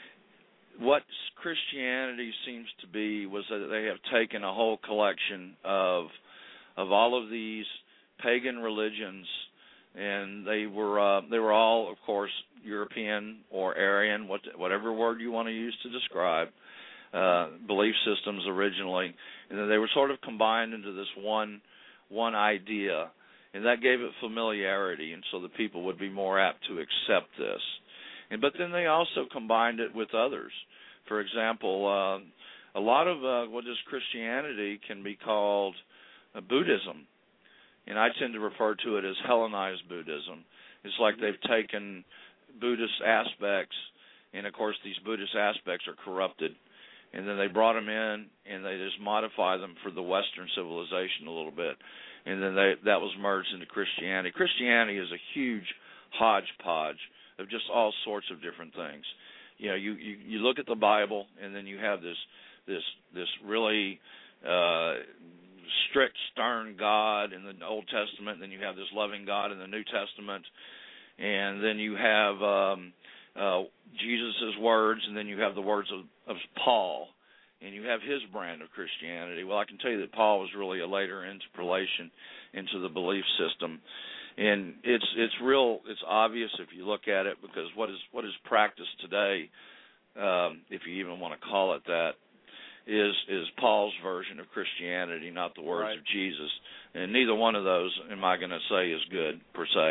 what Christianity seems to be was that they have taken a whole collection of of all of these pagan religions, and they were uh, they were all, of course, European or Aryan, what, whatever word you want to use to describe, uh, belief systems originally, and then they were sort of combined into this one one idea, and that gave it familiarity, and so the people would be more apt to accept this. And but then they also combined it with others. For example, uh, a lot of uh, what is Christianity can be called uh, Buddhism, and I tend to refer to it as Hellenized Buddhism. It's like they've taken Buddhist aspects, and of course these Buddhist aspects are corrupted, and then they brought them in and they just modify them for the Western civilization a little bit, and then they, that was merged into Christianity. Christianity is a huge hodgepodge of just all sorts of different things. You know, you, you, you look at the Bible, and then you have this this this really uh, strict, stern God in the Old Testament, and then you have this loving God in the New Testament, and then you have um, uh, Jesus' words, and then you have the words of, of Paul, and you have his brand of Christianity. Well, I can tell you that Paul was really a later interpolation into the belief system, and it's it's real. It's obvious if you look at it, because what is what is practiced today, um, if you even want to call it that, is is Paul's version of Christianity, not the words right. of Jesus. And neither one of those am I going to say is good, per se.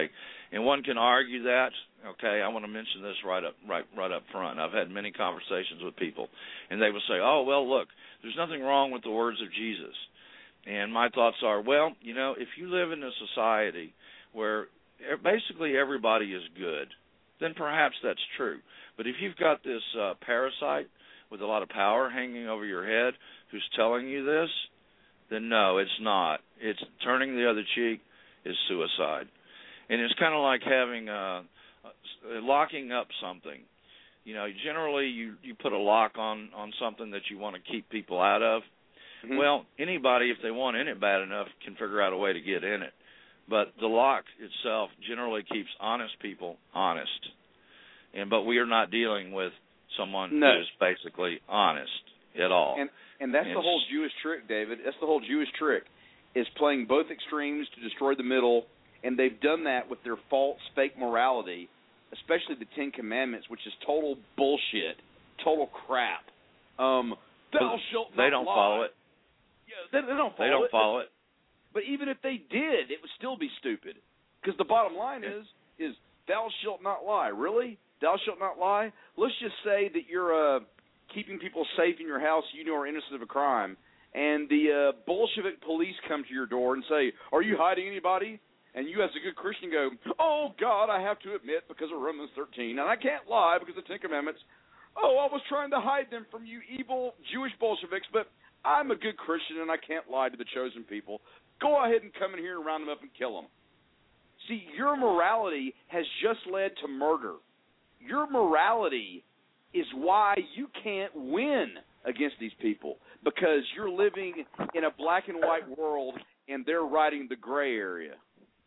And one can argue that. Okay, I want to mention this right up right right up front. I've had many conversations with people, and they will say, "Oh, well, look, there's nothing wrong with the words of Jesus." And my thoughts are, well, you know, if you live in a society where basically everybody is good, then perhaps that's true. But if you've got this uh, parasite with a lot of power hanging over your head who's telling you this, then no, it's not. It's turning the other cheek is suicide. And it's kind of like having uh, locking up something. You know, generally you, you put a lock on, on something that you want to keep people out of. Mm-hmm. Well, anybody, if they want in it bad enough, can figure out a way to get in it. But the lock itself generally keeps honest people honest. And but we are not dealing with someone no. who is basically honest at all. And and that's and the whole Jewish trick, David. That's the whole Jewish trick, is playing both extremes to destroy the middle. And they've done that with their false, fake morality, especially the Ten Commandments, which is total bullshit, total crap. Um, thou shalt not They don't lie. follow it. Yeah, they, they don't follow They don't it. follow it. But even if they did, it would still be stupid. Because the bottom line is, is thou shalt not lie. Really? Thou shalt not lie? Let's just say that you're uh, keeping people safe in your house you know are innocent of a crime, and the uh, Bolshevik police come to your door and say, are you hiding anybody? And you as a good Christian go, oh, God, I have to admit because of Romans thirteen, and I can't lie because of the Ten Commandments. Oh, I was trying to hide them from you evil Jewish Bolsheviks, but I'm a good Christian and I can't lie to the chosen people. Go ahead and come in here and round them up and kill them. See, your morality has just led to murder. Your morality is why you can't win against these people, because you're living in a black and white world and they're riding the gray area.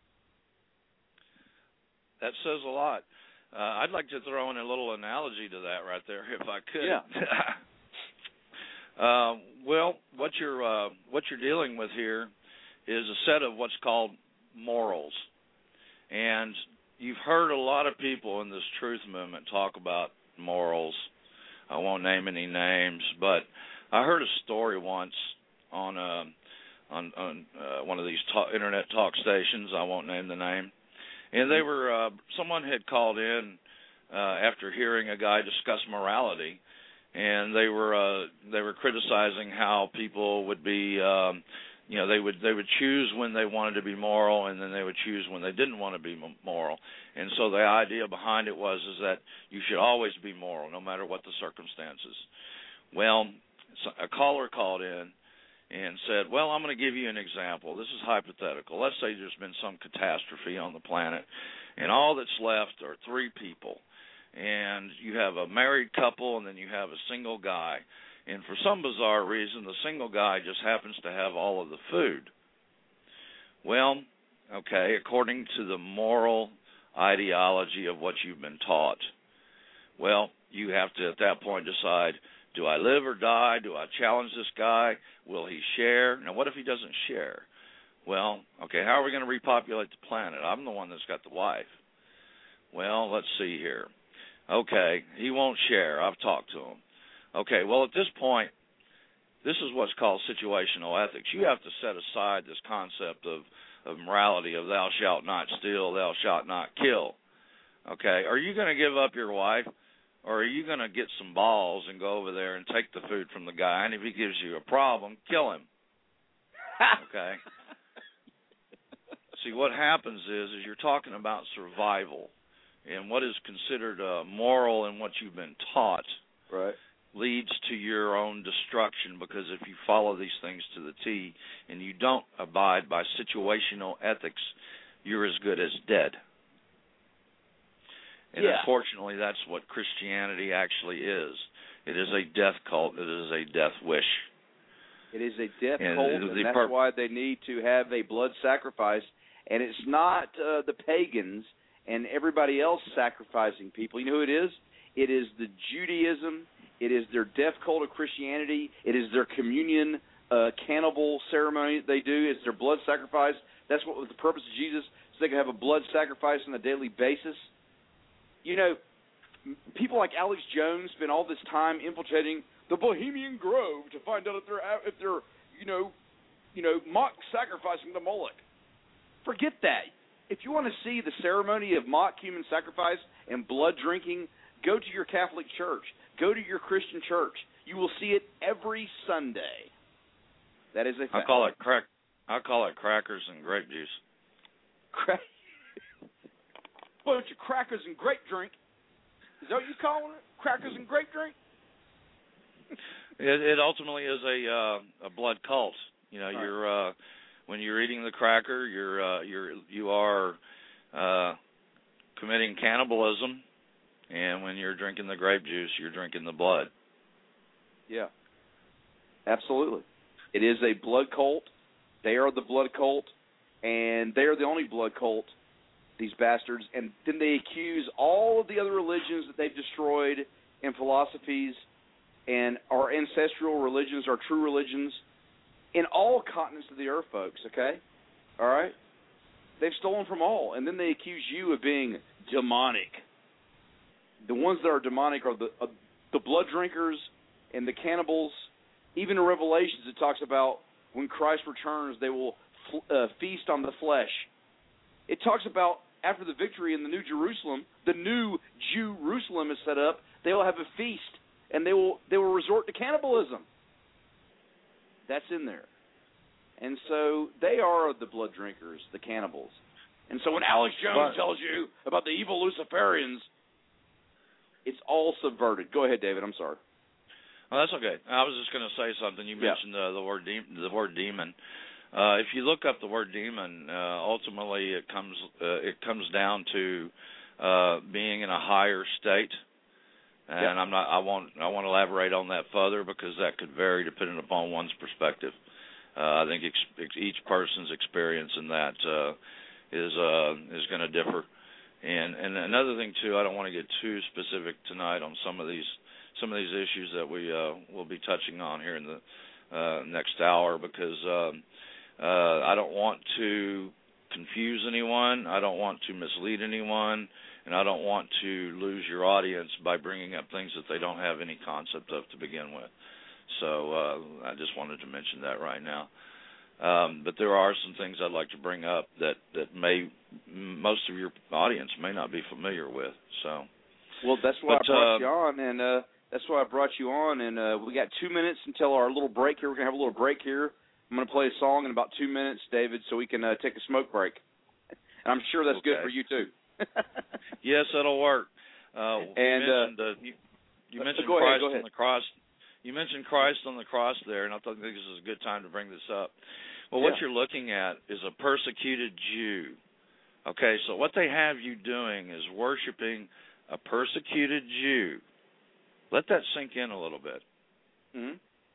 That says a lot. Uh, I'd like to throw in a little analogy to that right there, if I could. Yeah. uh, well, what you're uh, what you're dealing with here is a set of what's called morals, and you've heard a lot of people in this truth movement talk about morals. I won't name any names, but I heard a story once on uh, on, on uh, one of these talk, internet talk stations. I won't name the name. And they were, uh, someone had called in uh, after hearing a guy discuss morality, and they were uh, they were criticizing how people would be, um, you know, they would they would choose when they wanted to be moral, and then they would choose when they didn't want to be moral. And so the idea behind it was is that you should always be moral, no matter what the circumstances. Well, a caller called in and said, well, I'm going to give you an example. This is hypothetical. Let's say there's been some catastrophe on the planet, and all that's left are three people. And you have a married couple, and then you have a single guy. And for some bizarre reason, the single guy just happens to have all of the food. Well, okay, according to the moral ideology of what you've been taught, well, you have to, at that point, decide, do I live or die? Do I challenge this guy? Will he share? Now, what if he doesn't share? Well, okay, how are we going to repopulate the planet? I'm the one that's got the wife. Well, let's see here. Okay, he won't share. I've talked to him. Okay, well, at this point, this is what's called situational ethics. You have to set aside this concept of, of morality, of thou shalt not steal, thou shalt not kill. Okay, are you going to give up your wife? Or are you going to get some balls and go over there and take the food from the guy, and if he gives you a problem, kill him? Okay. See, what happens is, is you're talking about survival, and what is considered uh, moral and what you've been taught right. leads to your own destruction, because if you follow these things to the T and you don't abide by situational ethics, you're as good as dead. And yeah. unfortunately, that's what Christianity actually is. It is a death cult. It is a death wish. It is a death and cult, and that's part- why they need to have a blood sacrifice. And it's not uh, the pagans and everybody else sacrificing people. You know who it is? It is the Judaism. It is their death cult of Christianity. It is their communion uh, cannibal ceremony they do. It's their blood sacrifice. That's what was the purpose of Jesus, so they can have a blood sacrifice on a daily basis. You know, people like Alex Jones spend all this time infiltrating the Bohemian Grove to find out if they're, if they're, you know, you know, mock sacrificing to Moloch. Forget that. if you want to see the ceremony of mock human sacrifice and blood drinking, go to your Catholic church. Go to your Christian church. You will see it every Sunday. That is a fact. I call it crack. I call it crackers and grape juice. Crack. Bunch of crackers and grape drink. Is that what you calling it? Crackers and grape drink? It, it ultimately is a uh, a blood cult. You know, right. you're uh, when you're eating the cracker, you're uh, you're you are uh, committing cannibalism, and when you're drinking the grape juice, you're drinking the blood. Yeah, absolutely. It is a blood cult. They are the blood cult, and they are the only blood cult, these bastards. And then they accuse all of the other religions that they've destroyed and philosophies and our ancestral religions, our true religions, in all continents of the earth, folks, okay? All right? They've stolen from all, and then they accuse you of being demonic. The ones that are demonic are the uh, the blood drinkers and the cannibals. Even in Revelations, it talks about when Christ returns, they will uh, feast on the flesh. It talks about after the victory in the New Jerusalem, the new Jerusalem is set up. They will have a feast, and they will they will resort to cannibalism. That's in there. And so they are the blood drinkers, the cannibals. And so when Alex Jones but, tells you about the evil Luciferians, it's all subverted. Go ahead, David. I'm sorry. Oh, that's okay. I was just going to say something. You mentioned yeah. uh, the word de- the word demon. Uh, if you look up the word demon, uh, ultimately it comes uh, it comes down to uh, being in a higher state. And yep. I'm not. I won't. I won't elaborate on that further because that could vary depending upon one's perspective. Uh, I think ex- each person's experience in that uh, is uh, is going to differ. And and another thing too, I don't want to get too specific tonight on some of these some of these issues that we uh, will be touching on here in the uh, next hour because um, uh, I don't want to confuse anyone. I don't want to mislead anyone. And I don't want to lose your audience by bringing up things that they don't have any concept of to begin with. So uh, I just wanted to mention that right now. Um, but there are some things I'd like to bring up that, that may most of your audience may not be familiar with. So, well, that's why but, I brought uh, you on, and uh, that's why I brought you on. And uh, we got two minutes until our little break here. We're gonna have a little break here. I'm gonna play a song in about two minutes, David, so we can uh, take a smoke break. And I'm sure that's okay. good for you too. Yes, that'll work. Uh, and you mentioned, uh, uh, you, you mentioned go Christ ahead, go on the cross. You mentioned Christ on the cross there, and I thought this is a good time to bring this up. Well, yeah. what you're looking at is a persecuted Jew. Okay, so what they have you doing is worshiping a persecuted Jew. Let that sink in a little bit. Mm-hmm.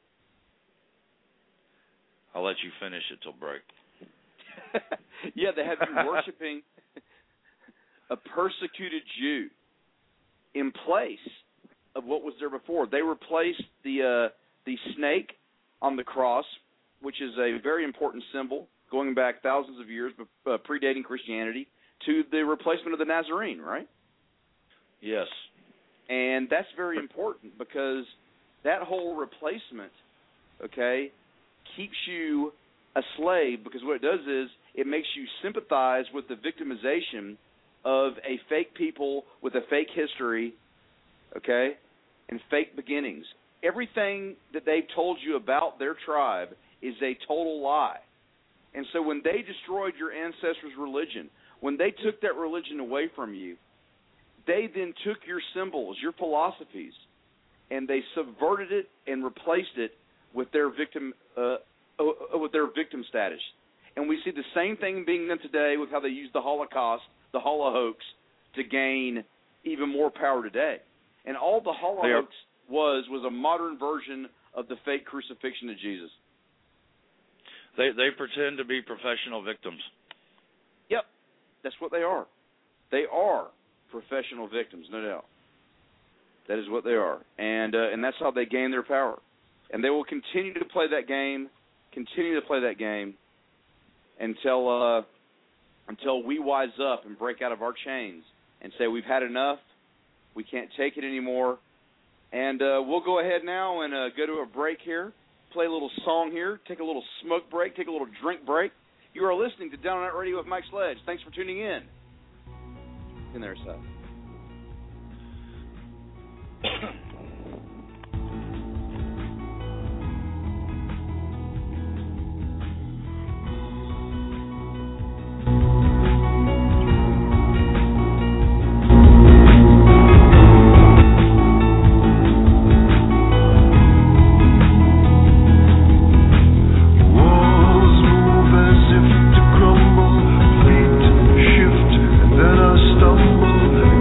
I'll let you finish it till break. Yeah, they have you worshiping a persecuted Jew in place of what was there before. They replaced the uh, the snake on the cross, which is a very important symbol going back thousands of years, uh, predating Christianity, to the replacement of the Nazarene, right? Yes. And that's very important because that whole replacement, okay, keeps you a slave because what it does is it makes you sympathize with the victimization of a fake people with a fake history, okay, and fake beginnings. Everything that they've told you about their tribe is a total lie. And so when they destroyed your ancestors' religion, when they took that religion away from you, they then took your symbols, your philosophies, and they subverted it and replaced it with their victim uh, with their victim status. And we see the same thing being done today with how they use the Holocaust, the Holohoax, to gain even more power today. And all the Holohoax was was a modern version of the fake crucifixion of Jesus. They they pretend to be professional victims. Yep, that's what they are. They are professional victims, no doubt. That is what they are, and uh, and that's how they gain their power. And they will continue to play that game, continue to play that game, until uh, until we wise up and break out of our chains and say we've had enough, we can't take it anymore. And uh, we'll go ahead now and uh, go to a break here, play a little song here, take a little smoke break, take a little drink break, You are listening to Down and Out Radio with Mike Sledge. Thanks for tuning in. In there, Seth. Then I stumble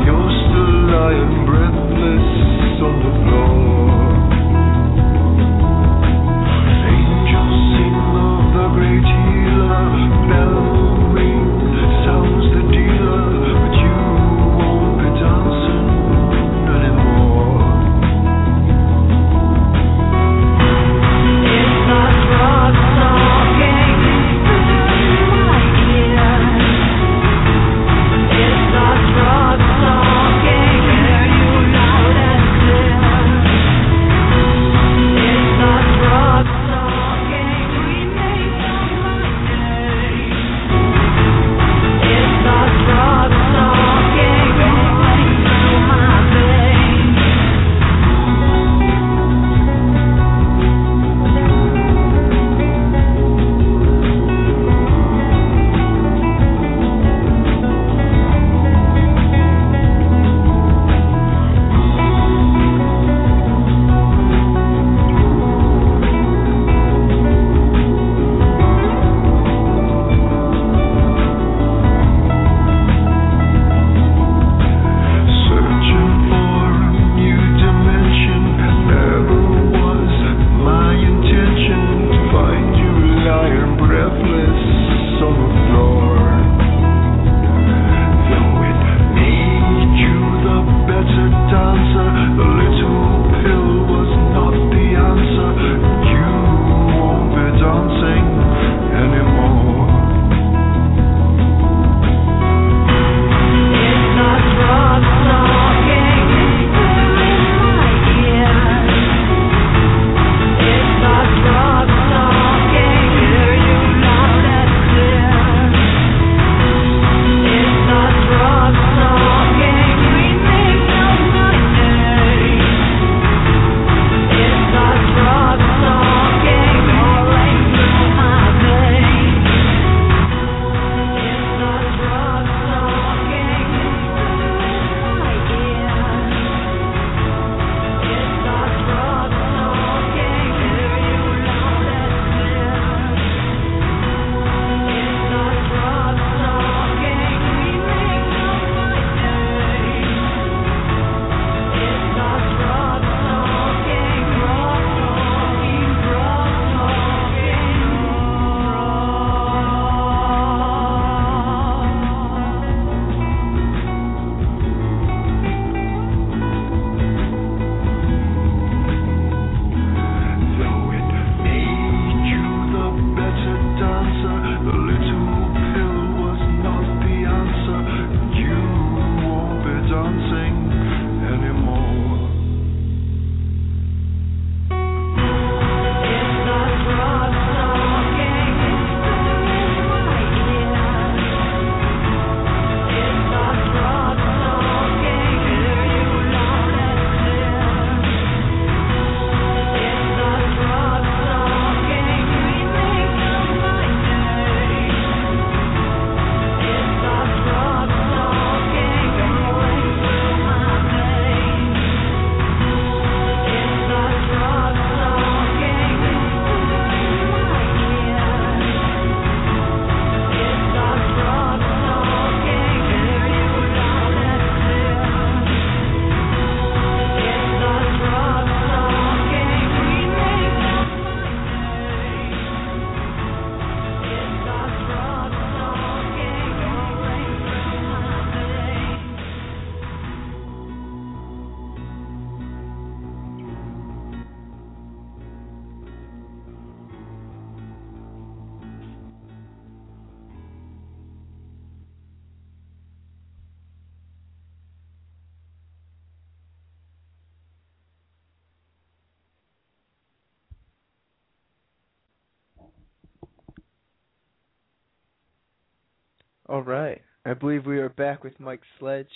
All right. I believe we are back with Mike Sledge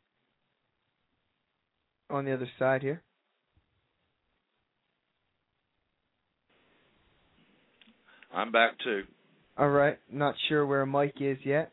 on the other side here. I'm back too. All right. Not sure where Mike is yet.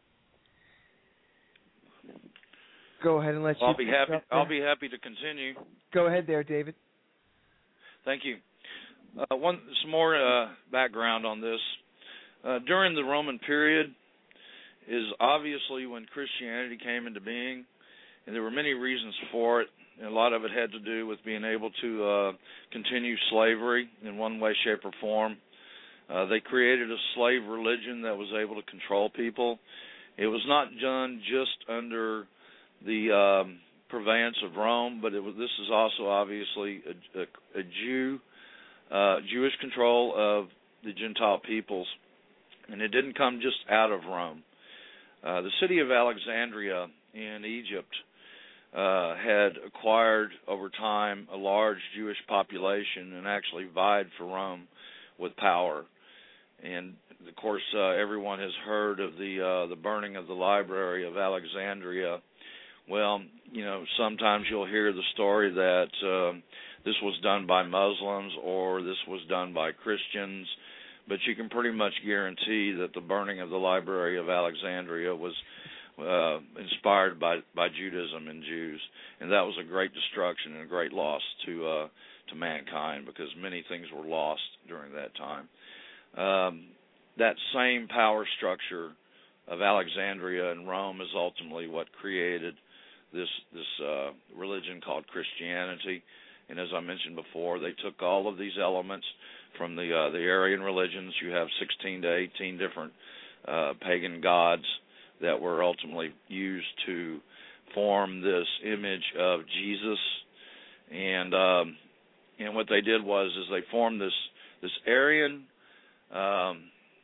Go ahead and let I'll you. be happy. I'll be happy to continue. Go ahead there, David. Thank you. Uh, one some more uh, background on this. Uh, during the Roman period is obviously when Christianity came into being, and there were many reasons for it. And a lot of it had to do with being able to uh, continue slavery in one way, shape, or form. Uh, they created a slave religion that was able to control people. It was not done just under the um, purveyance of Rome, but it was, this is also obviously a, a, a Jew, uh, Jewish control of the Gentile peoples, and it didn't come just out of Rome. Uh, the city of Alexandria in Egypt uh, had acquired over time a large Jewish population and actually vied for Rome with power. And of course, uh, everyone has heard of the uh, the burning of the Library of Alexandria. Well, you know, sometimes you'll hear the story that uh, this was done by Muslims or this was done by Christians, but you can pretty much guarantee that the burning of the Library of Alexandria was uh, inspired by, by Judaism and Jews, and that was a great destruction and a great loss to uh, to mankind because many things were lost during that time. Um, that same power structure of Alexandria and Rome is ultimately what created this this uh, religion called Christianity. And as I mentioned before, they took all of these elements from the uh, the Aryan religions. You have sixteen to eighteen different uh, pagan gods that were ultimately used to form this image of Jesus. And um, and what they did was is they formed this this Aryan um,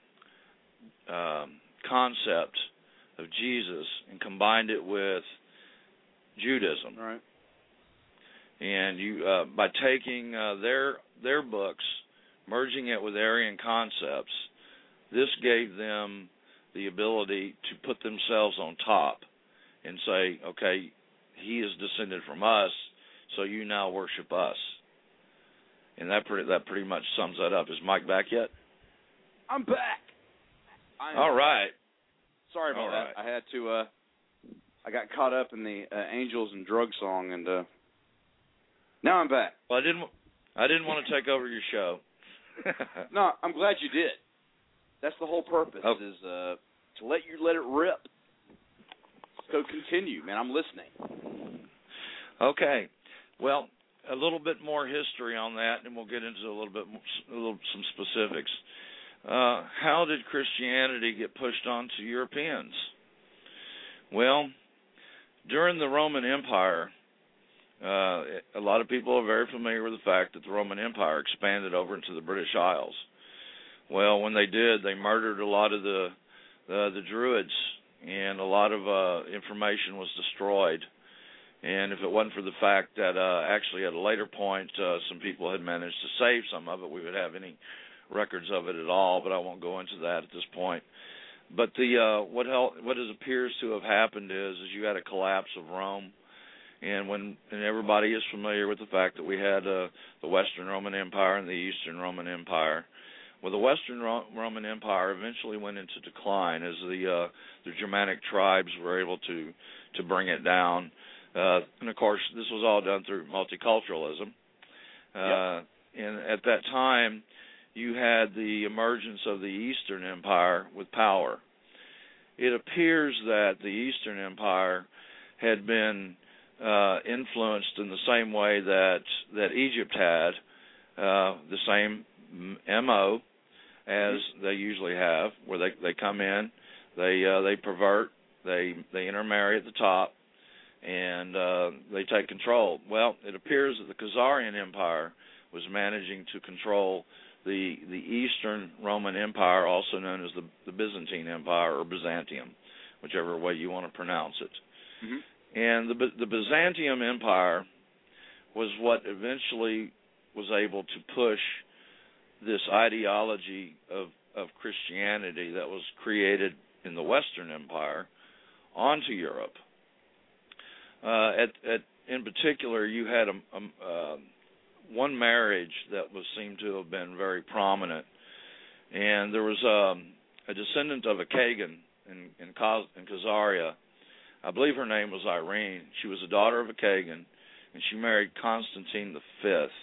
um, concept of Jesus and combined it with Judaism. Right. And you, uh, by taking uh, their their books, merging it with Aryan concepts, this gave them the ability to put themselves on top and say, okay, he is descended from us, so you now worship us. And that pretty that pretty much sums that up. Is Mike back yet? I'm back. I'm All right. Sorry about All that. right. I had to. Uh, I got caught up in the uh, Angels and Drug song, and uh, now I'm back. Well, I didn't. I didn't want to take over your show. No, I'm glad you did. That's the whole purpose. Oh. Is uh, to let you let it rip. So continue, man. I'm listening. Okay. Well, a little bit more history on that, and we'll get into a little bit, more, a little some specifics. Uh, how did Christianity get pushed on to Europeans? Well, during the Roman Empire, uh, a lot of people are very familiar with the fact that the Roman Empire expanded over into the British Isles. Well, when they did, they murdered a lot of the uh, the Druids, and a lot of uh, information was destroyed. And if it wasn't for the fact that uh, actually at a later point uh, some people had managed to save some of it, we would have any records of it at all, but I won't go into that at this point. But the uh, what hel- what is, appears to have happened is, is you had a collapse of Rome, and when and everybody is familiar with the fact that we had uh, the Western Roman Empire and the Eastern Roman Empire. Well, the Western Ro- Roman Empire eventually went into decline as the uh, the Germanic tribes were able to to bring it down. Uh, and, of course, this was all done through multiculturalism. Uh, yep. And at that time, you had the emergence of the Eastern Empire with power. It appears that the Eastern Empire had been uh, influenced in the same way that, that Egypt had, uh, the same M O as they usually have, where they, they come in, they uh, they pervert, they, they intermarry at the top, and uh, they take control. Well, it appears that the Khazarian Empire was managing to control the the Eastern Roman Empire, also known as the, the Byzantine Empire or Byzantium, whichever way you want to pronounce it. Mm-hmm. And the the Byzantium Empire was what eventually was able to push this ideology of, of Christianity that was created in the Western Empire onto Europe. Uh, at, at in particular, you had a, a, uh, one marriage that was seemed to have been very prominent, and there was um, a descendant of a Kagan in in, Kaz- in Khazaria. I believe her name was Irene. She was a daughter of a Kagan, and she married Constantine the Fifth.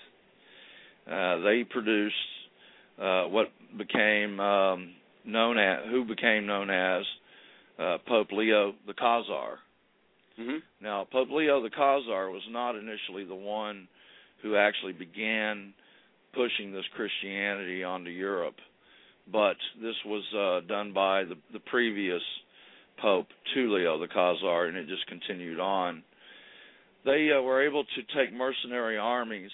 Uh, they produced uh, what became um, known as, who became known as uh, Pope Leo the Khazar. Mm-hmm. Now, Pope Leo the Khazar was not initially the one who actually began pushing this Christianity onto Europe, but this was uh, done by the, the previous Pope to Leo the Khazar, and it just continued on. They uh, were able to take mercenary armies.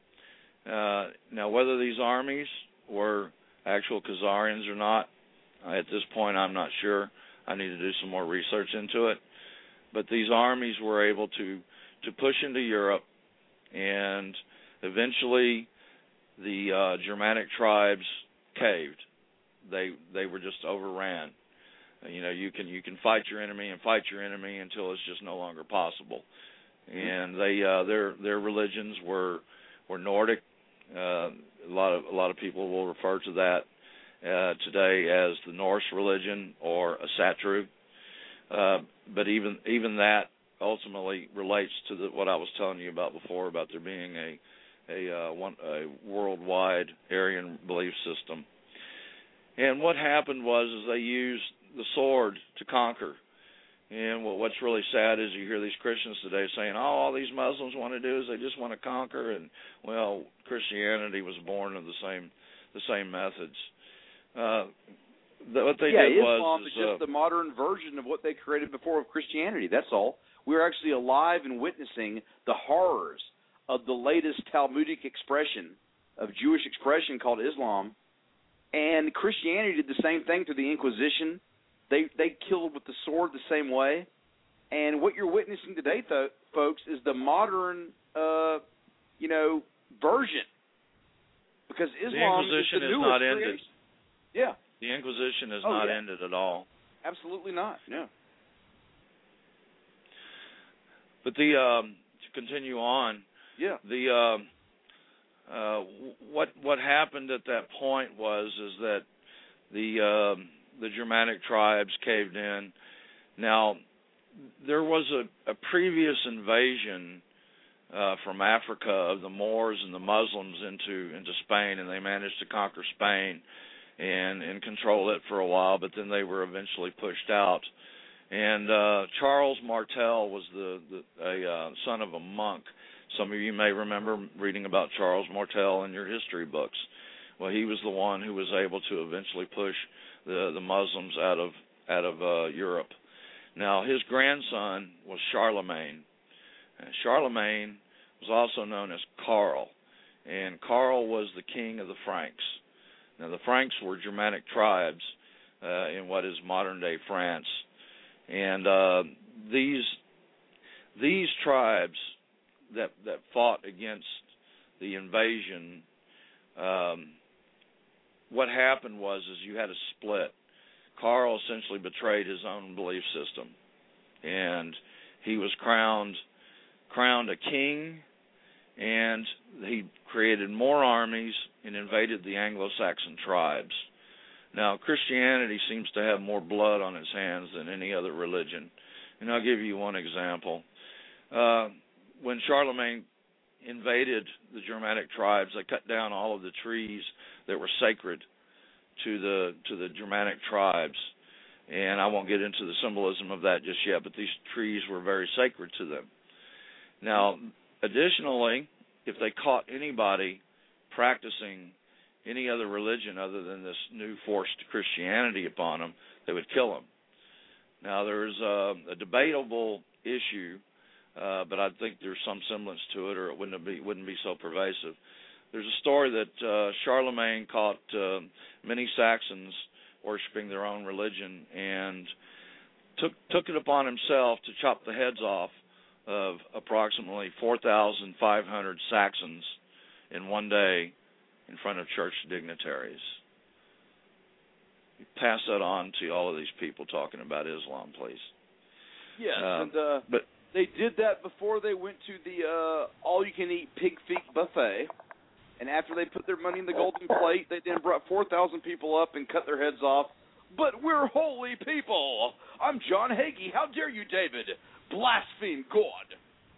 Uh, now, whether these armies were actual Khazarians or not, uh, at this point I'm not sure. I need to do some more research into it. But these armies were able to, to push into Europe, and eventually the uh, Germanic tribes caved. They they were just overran. You know, you can you can fight your enemy and fight your enemy until it's just no longer possible. And they uh, their their religions were were Nordic. Uh, a lot of a lot of people will refer to that uh, today as the Norse religion or Asatru. Uh, but even even that ultimately relates to the, what I was telling you about before about there being a a, uh, one, a worldwide Aryan belief system. And what happened was is they used the sword to conquer. And what, what's really sad is you hear these Christians today saying, "Oh, all these Muslims want to do is they just want to conquer." And well, Christianity was born of the same the same methods. Uh, What they yeah, did Islam was, is is just uh, the modern version of what they created before of Christianity. That's all. We're actually alive and witnessing the horrors of the latest Talmudic expression of Jewish expression called Islam. And Christianity did the same thing through the Inquisition. They they killed with the sword the same way. And what you're witnessing today, th- folks, is the modern, uh, you know, version. Because Islam the Inquisition is the is newest not ended. creation. Yeah. The Inquisition has Oh, not yeah. ended at all. Absolutely not. No. But the um, to continue on, Yeah. the um, uh, what what happened at that point was is that the um, the Germanic tribes caved in. Now there was a, a previous invasion uh, from Africa of the Moors and the Muslims into into Spain, and they managed to conquer Spain and and control it for a while, but then they were eventually pushed out. And uh, Charles Martel was the, the a uh, son of a monk. Some of you may remember reading about Charles Martel in your history books. Well, he was the one who was able to eventually push the the Muslims out of out of uh, Europe. Now, his grandson was Charlemagne. And Charlemagne was also known as Karl, and Karl was the king of the Franks. Now, the Franks were Germanic tribes uh, in what is modern-day France, and uh, these these tribes that that fought against the invasion, um, what happened was is you had a split. Karl essentially betrayed his own belief system, and he was crowned crowned a king, and he created more armies and invaded the Anglo-Saxon tribes. Now, Christianity seems to have more blood on its hands than any other religion, and I'll give you one example. Uh, when Charlemagne invaded the Germanic tribes, they cut down all of the trees that were sacred to the to the Germanic tribes, and I won't get into the symbolism of that just yet, but these trees were very sacred to them. Now, additionally, if they caught anybody practicing any other religion other than this new forced Christianity upon them, they would kill them. Now, there's a, a debatable issue, uh, but I think there's some semblance to it, or it wouldn't be wouldn't be so pervasive. There's a story that uh, Charlemagne caught uh, many Saxons worshiping their own religion and took took it upon himself to chop the heads off of approximately four thousand five hundred Saxons in one day in front of church dignitaries. pass that on to all of these people talking about Islam, please. Yes, uh, and uh, but they did that before they went to the uh, all-you-can-eat pig feet buffet. And after they put their money in the golden plate, they then brought four thousand people up and cut their heads off. But we're holy people. I'm John Hagee. How dare you, David, blaspheme God?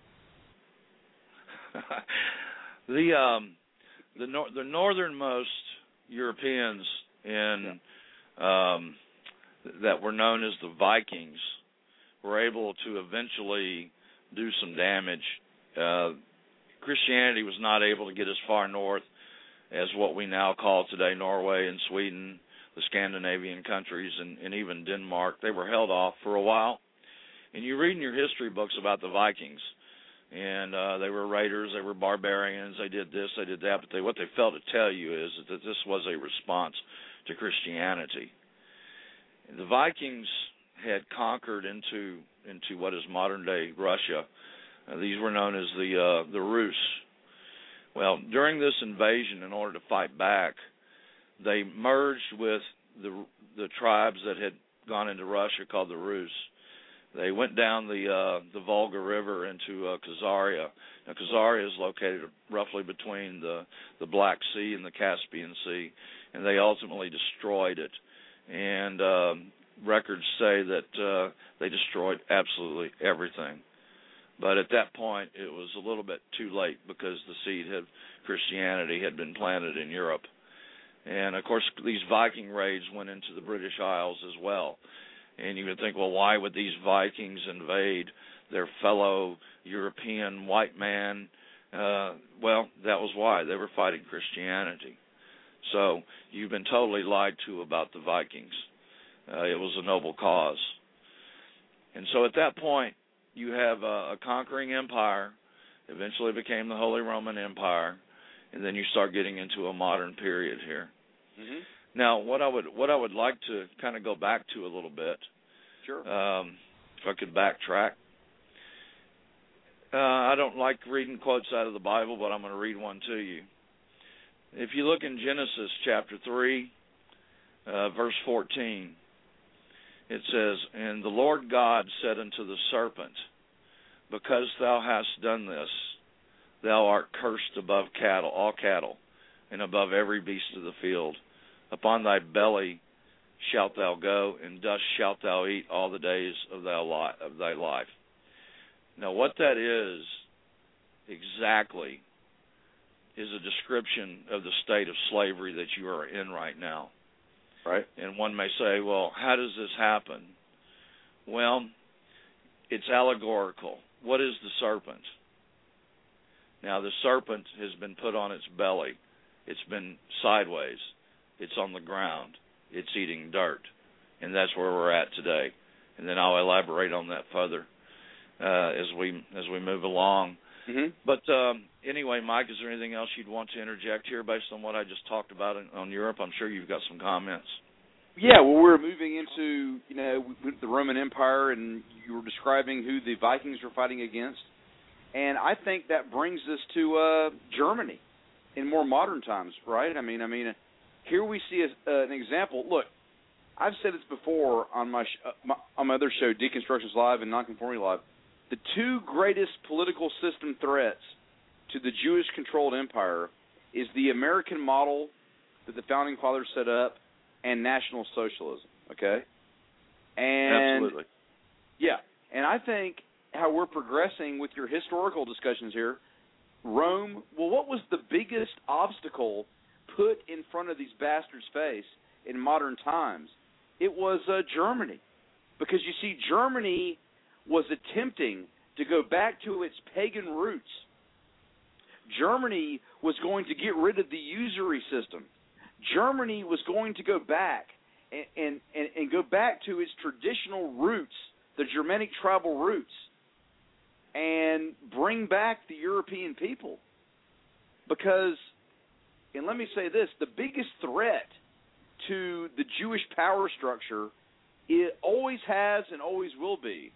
the um, the nor- the northernmost Europeans in um, that were known as the Vikings were able to eventually do some damage. Uh, Christianity was not able to get as far north as what we now call today Norway and Sweden, the Scandinavian countries, and, and even Denmark. They were held off for a while. And you read in your history books about the Vikings, and uh, they were raiders, they were barbarians, they did this, they did that, but they, what they failed to tell you is that this was a response to Christianity. The Vikings had conquered into into what is modern-day Russia. Uh, these were known as the uh, the Rus. Well, during this invasion, in order to fight back, they merged with the the tribes that had gone into Russia called the Rus. They went down the uh, the Volga River into uh, Khazaria. Now, Khazaria is located roughly between the the Black Sea and the Caspian Sea, and they ultimately destroyed it. And um, records say that uh, they destroyed absolutely everything. But at that point, it was a little bit too late because the seed of Christianity had been planted in Europe. And, of course, these Viking raids went into the British Isles as well. And you would think, well, why would these Vikings invade their fellow European white man? Uh, well, that was why. They were fighting Christianity. So you've been totally lied to about the Vikings. Uh, it was a noble cause. And so at that point, you have a, a conquering empire, eventually became the Holy Roman Empire, and then you start getting into a modern period here. Mm-hmm. Now, what I would what I would like to kind of go back to a little bit, Sure. um, if I could backtrack. Uh, I don't like reading quotes out of the Bible, but I'm going to read one to you. If you look in Genesis chapter three, uh, verse fourteen, it says, "And the Lord God said unto the serpent, Because thou hast done this, thou art cursed above cattle, all cattle, and above every beast of the field. Upon thy belly shalt thou go, and dust shalt thou eat all the days of thy li- of thy life." Now, what that is exactly is a description of the state of slavery that you are in right now. Right. And one may say, well, how does this happen? Well, it's allegorical. What is the serpent? Now, the serpent has been put on its belly. It's been sideways. It's on the ground. It's eating dirt. And that's where we're at today. And then I'll elaborate on that further uh, as we as we move along. Mm-hmm. But um, anyway, Mike, is there anything else you'd want to interject here based on what I just talked about in, on Europe? I'm sure you've got some comments. Yeah, well, we're moving into, you know, the Roman Empire, and you were describing who the Vikings were fighting against. And I think that brings us to uh, Germany in more modern times, right? I mean, I mean, here we see a, uh, an example. Look, I've said this before on my, sh- uh, my on my other show, Deconstructions Live and Nonconformity Live. The two greatest political system threats to the Jewish-controlled empire is the American model that the Founding Fathers set up and National Socialism, okay? And Absolutely. Yeah, and I think how we're progressing with your historical discussions here, Rome, well, what was the biggest obstacle put in front of these bastards' face in modern times? It was uh, Germany. Because, you see, Germany was attempting to go back to its pagan roots. Germany was going to get rid of the usury system. Germany was going to go back and, and, and, and go back to its traditional roots, the Germanic tribal roots, and bring back the European people. Because, and let me say this, the biggest threat to the Jewish power structure, it always has and always will be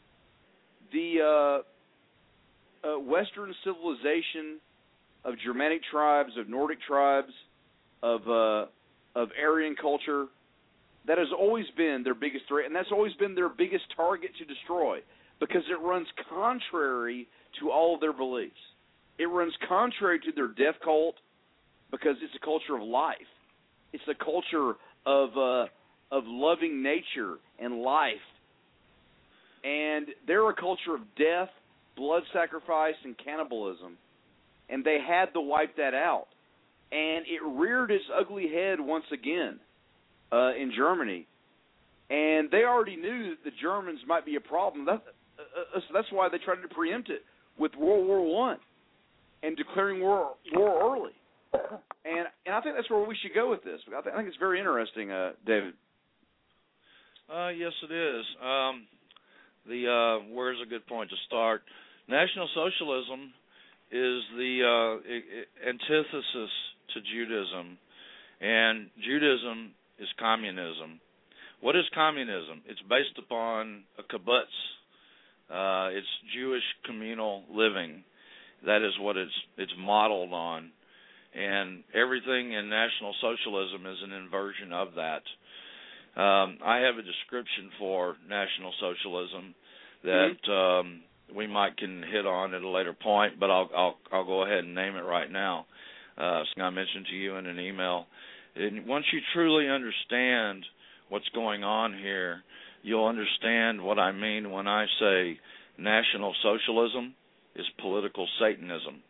the uh, uh, Western civilization of Germanic tribes, of Nordic tribes, of uh, of Aryan culture, That has always been their biggest threat, and that's always been their biggest target to destroy, because it runs contrary to all of their beliefs. It runs contrary to their death cult, because it's a culture of life. It's a culture of uh, of loving nature and life. And they're a culture of death, blood sacrifice, and cannibalism. And they had to wipe that out. And it reared its ugly head once again uh, in Germany. And they already knew that the Germans might be a problem. That, uh, so that's why they tried to preempt it with World War One and declaring war war early. And and I think that's where we should go with this. I think, I think it's very interesting, uh, David. Uh, yes, it is. Um, the uh, where's a good point to start? National Socialism is the uh, antithesis to Judaism, and Judaism is communism. What is communism? It's based upon a kibbutz. Uh, it's Jewish communal living. That is what it's it's modeled on. And everything in National Socialism is an inversion of that. Um, I have a description for National Socialism that mm-hmm. um, we might can hit on at a later point, but I'll I'll, I'll go ahead and name it right now. Uh, something I mentioned to you in an email. And once you truly understand what's going on here, you'll understand what I mean when I say National Socialism is political Satanism.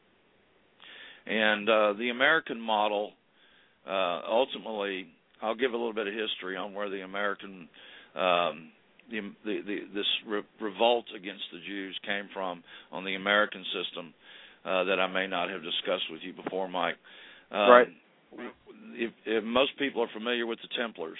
And uh, the American model, uh, ultimately, I'll give a little bit of history on where the American, um, the, the, the, this re- revolt against the Jews came from on the American system uh, that I may not have discussed with you before, Mike. Um, right. If, if most people are familiar with the Templars.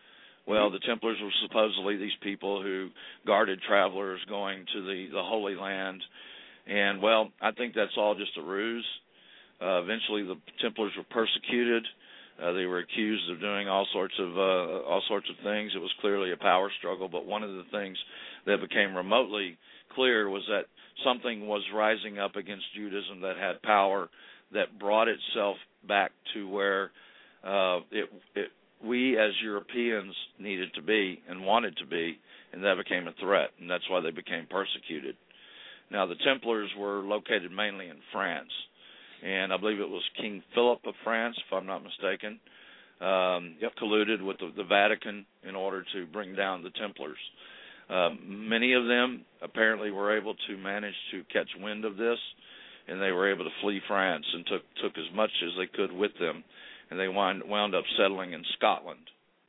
Well, the Templars were supposedly these people who guarded travelers going to the, the Holy Land. And, well, I think that's all just a ruse. Uh, eventually, the Templars were persecuted. Uh, they were accused of doing all sorts of uh, all sorts of things. It was clearly a power struggle. But one of the things that became remotely clear was that something was rising up against Judaism that had power, that brought itself back to where uh, it, it we as Europeans needed to be and wanted to be, and that became a threat, and that's why they became persecuted. Now, the Templars were located mainly in France. And I believe it was King Philip of France, if I'm not mistaken, um, yep. colluded with the, the Vatican in order to bring down the Templars. Uh, many of them apparently were able to manage to catch wind of this, and they were able to flee France and took took as much as they could with them, and they wind, wound up settling in Scotland.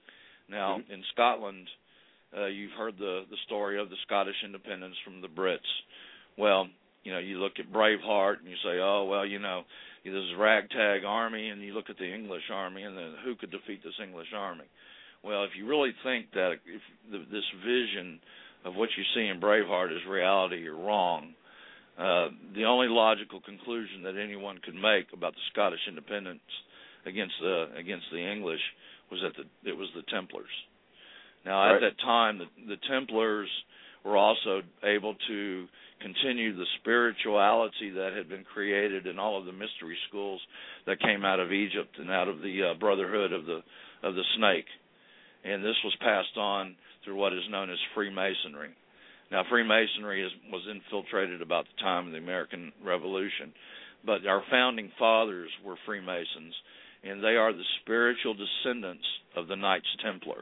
Now, mm-hmm. in Scotland, uh, you've heard the, the story of the Scottish independence from the Brits. Well, you know, you look at Braveheart and you say, oh, well, you know, this is a ragtag army, and you look at the English army, and then who could defeat this English army? Well, if you really think that if the, this vision of what you see in Braveheart is reality, you're wrong. Uh, the only logical conclusion that anyone could make about the Scottish independence against the against the English was that the, it was the Templars. Now, right. at that time, the, the Templars were also able to continue the spirituality that had been created in all of the mystery schools that came out of Egypt and out of the uh, Brotherhood of the of the Snake. And this was passed on through what is known as Freemasonry. Now, Freemasonry is, was infiltrated about the time of the American Revolution, but our founding fathers were Freemasons, and they are the spiritual descendants of the Knights Templar.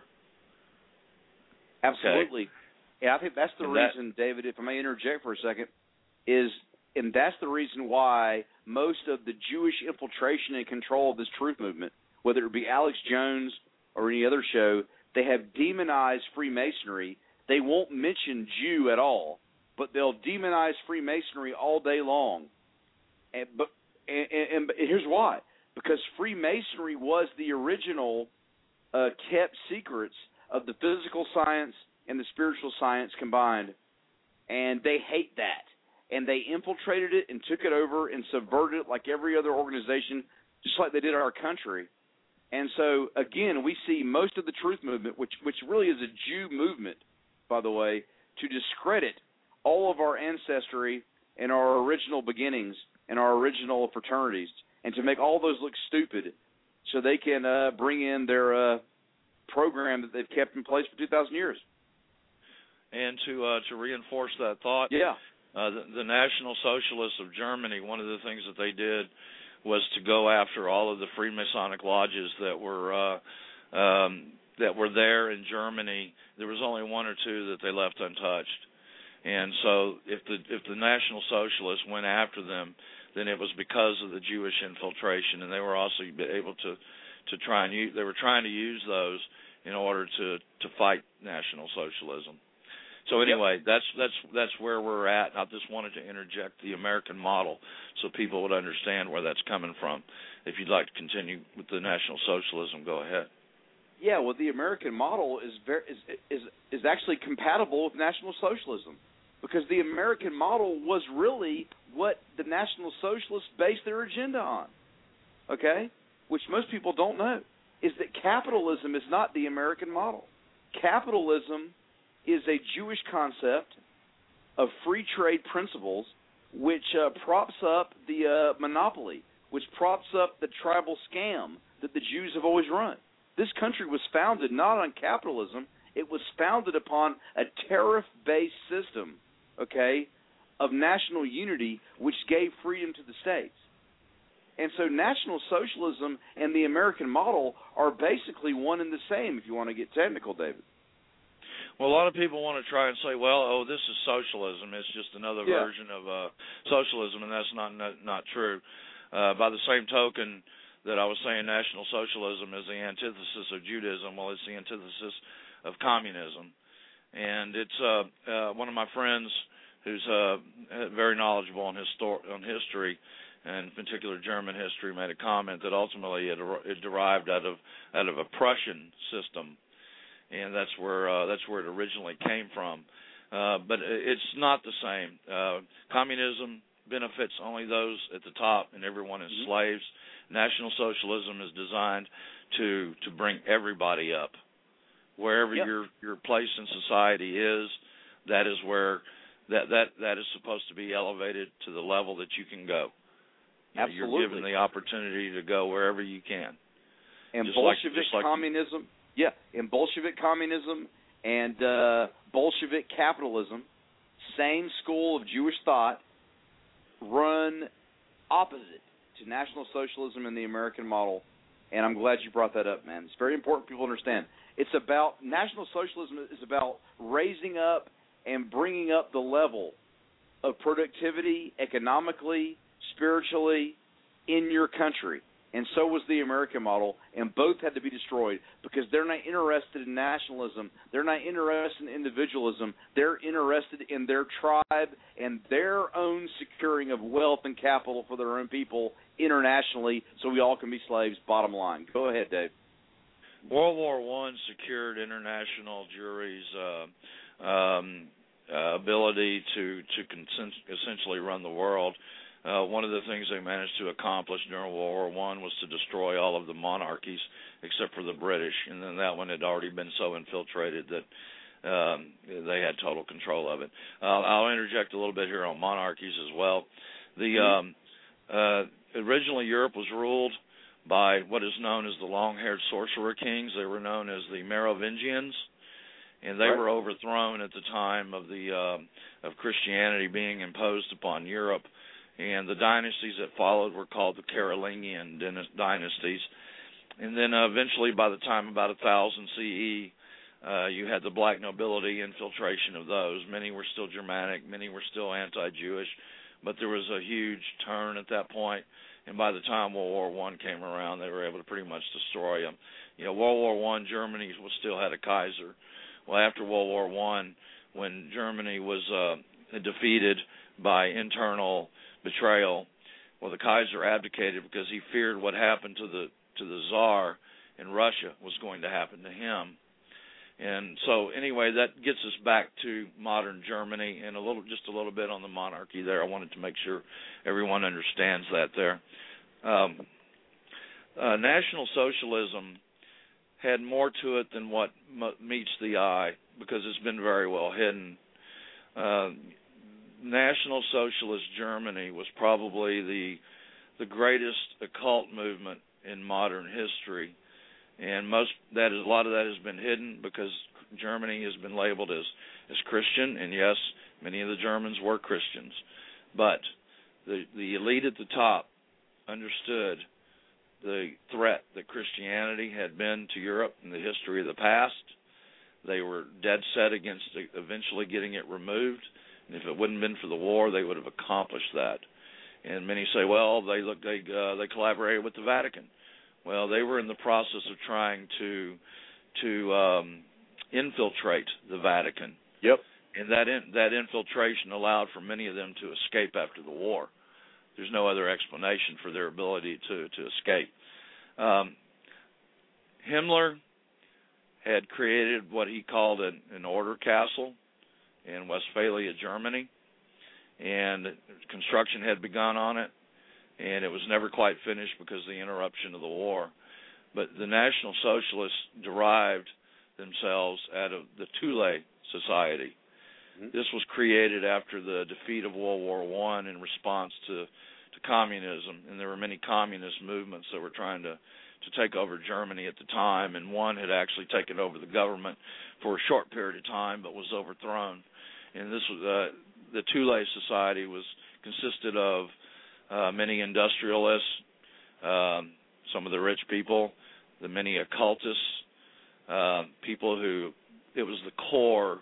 Absolutely. Okay? Yeah, I think that's the and reason, that, David, if I may interject for a second, is, and that's the reason why most of the Jewish infiltration and control of this truth movement, whether it be Alex Jones or any other show, they have demonized Freemasonry. They won't mention Jew at all, but they'll demonize Freemasonry all day long. And, but, and, and, and here's why. Because Freemasonry was the original uh, kept secrets of the physical science and the spiritual science combined, and they hate that. And they infiltrated it and took it over and subverted it like every other organization, just like they did our country. And so, again, we see most of the truth movement, which which really is a Jew movement, by the way, to discredit all of our ancestry and our original beginnings and our original fraternities, and to make all those look stupid so they can uh, bring in their uh, program that they've kept in place for two thousand years. And to uh, to reinforce that thought, yeah, uh, the, the National Socialists of Germany, one of the things that they did was to go after all of the Freemasonic lodges that were uh, um, that were there in Germany. There was only one or two that they left untouched. And so if the if the National Socialists went after them, then it was because of the Jewish infiltration, and they were also able to, to try and use, they were trying to use those in order to, to fight National Socialism. So anyway, yep. that's that's that's where we're at. I just wanted to interject the American model so people would understand where that's coming from. If you'd like to continue with the National Socialism, go ahead. Yeah, well, the American model is very is is is actually compatible with National Socialism, because the American model was really what the National Socialists based their agenda on. Okay, which most people don't know is that capitalism is not the American model. Capitalism is a Jewish concept of free trade principles, which uh, props up the uh, monopoly, which props up the tribal scam that the Jews have always run. This country was founded not on capitalism, it was founded upon a tariff-based system, okay, of national unity, which gave freedom to the states. And so National Socialism and the American model are basically one and the same, if you want to get technical, David. Well, a lot of people want to try and say, well, oh, this is socialism. It's just another yeah. version of uh, socialism, and that's not not, not true. Uh, by the same token that I was saying National Socialism is the antithesis of Judaism, well, it's the antithesis of communism. And it's uh, uh, one of my friends who's uh, very knowledgeable on, histor- on history, and in particular German history, made a comment that ultimately it, it derived out of out of a Prussian system. And that's where uh, that's where it originally came from, uh, but it's not the same. Uh, communism benefits only those at the top, and everyone is mm-hmm. slaves. National Socialism is designed to to bring everybody up, wherever yep. your your place in society is. That is where that that that is supposed to be elevated to the level that you can go. You know, Absolutely, you're given the opportunity to go wherever you can. And just Bolshevik like, just like communism. Yeah, in Bolshevik communism and uh, Bolshevik capitalism, same school of Jewish thought, run opposite to National Socialism and the American model, and I'm glad you brought that up, man. It's very important people understand. It's about, National Socialism is about raising up and bringing up the level of productivity economically, spiritually, in your country. And so was the American model, and both had to be destroyed because they're not interested in nationalism. They're not interested in individualism. They're interested in their tribe and their own securing of wealth and capital for their own people internationally so we all can be slaves, bottom line. Go ahead, Dave. World War One secured international juries' uh, um, uh, ability to, to con- essentially run the world. Uh, one of the things they managed to accomplish during World War One was to destroy all of the monarchies except for the British, and then that one had already been so infiltrated that um, they had total control of it. Uh, I'll interject a little bit here on monarchies as well. The um, uh, originally Europe was ruled by what is known as the long-haired sorcerer kings. They were known as the Merovingians, and they right. were overthrown at the time of the uh, of Christianity being imposed upon Europe. And the dynasties that followed were called the Carolingian dynasties. And then uh, eventually, by the time about one thousand C E, uh, you had the black nobility infiltration of those. Many were still Germanic, many were still anti-Jewish, but there was a huge turn at that point. And by the time World War One came around, they were able to pretty much destroy them. You know, World War One, Germany was still had a Kaiser. Well, after World War One, when Germany was uh, defeated by internal betrayal, well, the Kaiser abdicated because he feared what happened to the to the Tsar in Russia was going to happen to him. And so, anyway, that gets us back to modern Germany and a little, just a little bit on the monarchy there. I wanted to make sure everyone understands that there. Um, uh, National Socialism had more to it than what m- meets the eye because it's been very well hidden. Uh, National Socialist Germany was probably the the greatest occult movement in modern history, and most that is a lot of that has been hidden because Germany has been labeled as as Christian, and yes, many of the Germans were Christians, but the the elite at the top understood the threat that Christianity had been to Europe in the history of the past. They were dead set against eventually getting it removed, and if it wouldn't have been for the war, they would have accomplished that. And many say, well, they look, they uh, they collaborated with the Vatican. Well, they were in the process of trying to to um, infiltrate the Vatican. Yep. And that in, that infiltration allowed for many of them to escape after the war. There's no other explanation for their ability to to escape. Um, Himmler had created what he called an, an order castle in Westphalia, Germany, and construction had begun on it, and it was never quite finished because of the interruption of the war. But the National Socialists derived themselves out of the Thule Society. Mm-hmm. This was created after the defeat of World War One in response to, to communism, and there were many communist movements that were trying to to take over Germany at the time, and one had actually taken over the government for a short period of time but was overthrown. And this was uh, the Thule Society was consisted of uh, many industrialists, um, some of the rich people, the many occultists, uh, people who, it was the core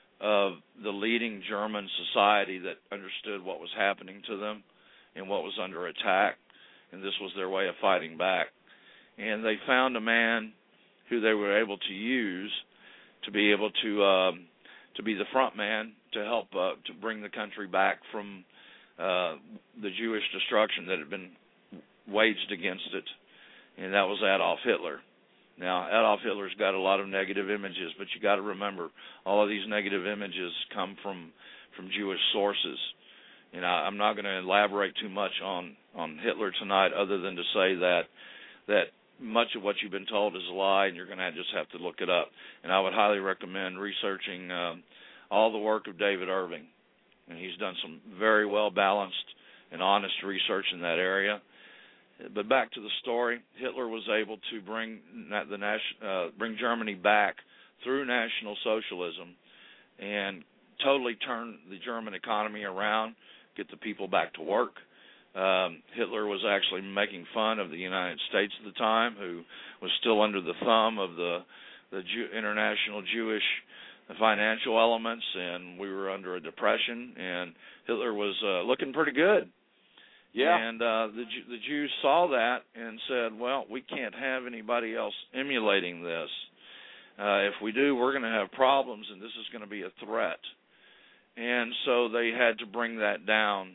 of the leading German society that understood what was happening to them and what was under attack, and this was their way of fighting back. And they found a man who they were able to use to be able to um, to be the front man to help uh, to bring the country back from uh, the Jewish destruction that had been waged against it, and that was Adolf Hitler. Now, Adolf Hitler's got a lot of negative images, but you got to remember, all of these negative images come from from Jewish sources. And I, I'm not going to elaborate too much on, on Hitler tonight, other than to say that that much of what you've been told is a lie, and you're going to just have to look it up. And I would highly recommend researching um, all the work of David Irving. And he's done some very well-balanced and honest research in that area. But back to the story, Hitler was able to bring the uh, bring Germany back through National Socialism and totally turn the German economy around, get the people back to work. Um, Hitler was actually making fun of the United States at the time, who was still under the thumb of the the Jew, international Jewish financial elements, and we were under a depression, and Hitler was uh, looking pretty good. Yeah. And uh, the the Jews saw that and said, well, we can't have anybody else emulating this. Uh, if we do, we're going to have problems, and this is going to be a threat. And so they had to bring that down.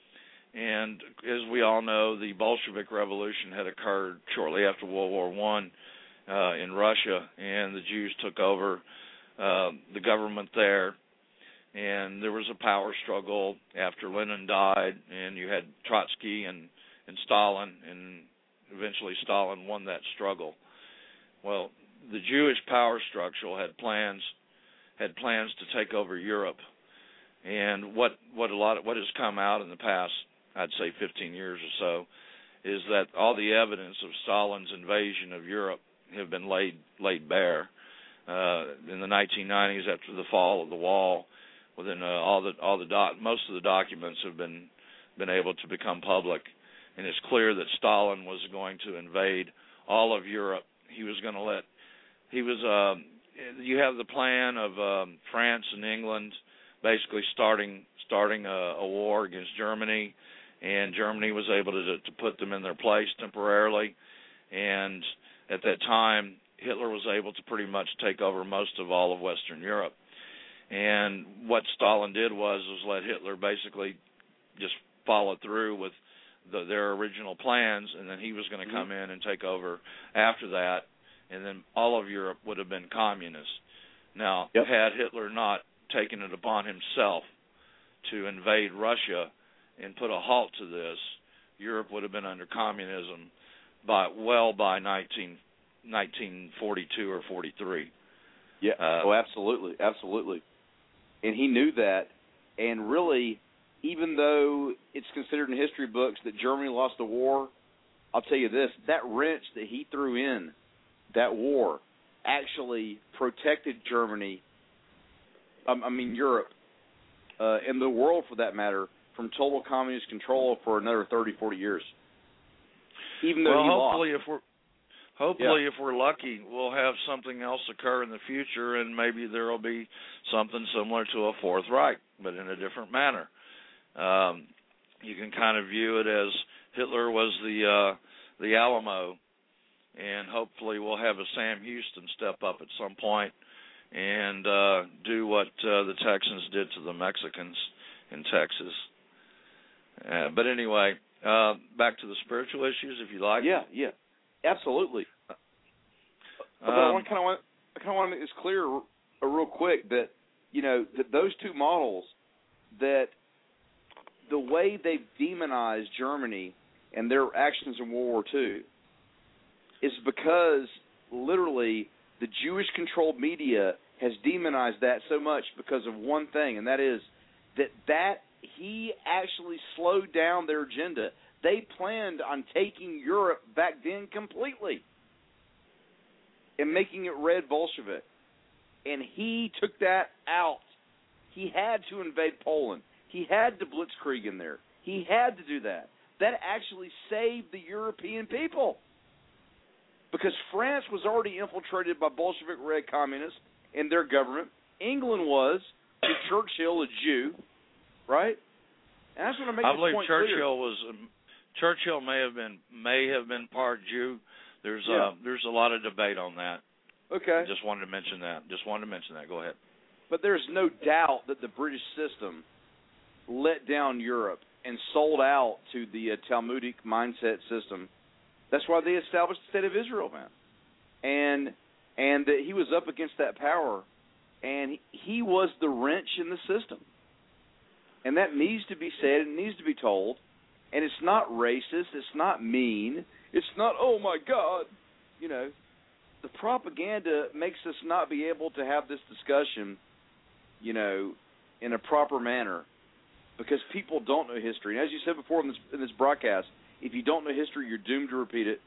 And as we all know, the Bolshevik Revolution had occurred shortly after World War One uh, in Russia, and the Jews took over uh, the government there. And there was a power struggle after Lenin died, and you had Trotsky and, and Stalin, and eventually Stalin won that struggle. Well, the Jewish power structure had plans had plans to take over Europe, and what what a lot of, what has come out in the past, I'd say fifteen years or so, is that all the evidence of Stalin's invasion of Europe have been laid laid bare. Uh, in the nineteen nineties, after the fall of the wall, within uh, all the all the doc, most of the documents have been been able to become public, and it's clear that Stalin was going to invade all of Europe. He was going to let he was. Uh, you have the plan of um, France and England basically starting starting a, a war against Germany, and Germany was able to to put them in their place temporarily. And at that time, Hitler was able to pretty much take over most of all of Western Europe. And what Stalin did was was let Hitler basically just follow through with the, their original plans, and then he was going to come in and take over after that, and then all of Europe would have been communist. Now, yep. had Hitler not taken it upon himself to invade Russia and put a halt to this, Europe would have been under communism by well by nineteen, nineteen forty-two or forty-three. Yeah. Uh, oh, absolutely, absolutely. And he knew that. And really, even though it's considered in history books that Germany lost the war, I'll tell you this: that wrench that he threw in that war actually protected Germany, um, I mean Europe, uh, and the world for that matter, from total communist control for another thirty, forty years. Even though well, he hopefully lost. if we're hopefully yeah. if we're lucky, we'll have something else occur in the future, and maybe there will be something similar to a Fourth Reich, but in a different manner. Um, you can kind of view it as Hitler was the uh, the Alamo, and hopefully we'll have a Sam Houston step up at some point and uh, do what uh, the Texans did to the Mexicans in Texas. Uh, but anyway, uh, back to the spiritual issues, if you like. Yeah, yeah, absolutely. Um, but I want kind of want I kind of want to make this clear, uh, real quick, that you know that those two models, that the way they've demonized Germany and their actions in World War Two is because literally the Jewish-controlled media has demonized that so much because of one thing, and that is that that he actually slowed down their agenda. They planned on taking Europe back then completely and making it red Bolshevik. And he took that out. He had to invade Poland. He had to blitzkrieg in there. He had to do that. That actually saved the European people. Because France was already infiltrated by Bolshevik red communists and their government. England was, with Churchill, a Jew, right? And that's what I'm making I believe this point Churchill clear. was um, Churchill may have been may have been part Jew. There's Yeah. uh, there's a lot of debate on that. Okay. Just wanted to mention that. Just wanted to mention that. Go ahead. But there's no doubt that the British system let down Europe and sold out to the uh, Talmudic mindset system. That's why they established the State of Israel, man. And and that he was up against that power, and he, he was the wrench in the system. And that needs to be said and needs to be told. And it's not racist. It's not mean. It's not, oh, my God. You know, the propaganda makes us not be able to have this discussion, you know, in a proper manner because people don't know history. And as you said before in this, in this broadcast, if you don't know history, you're doomed to repeat it.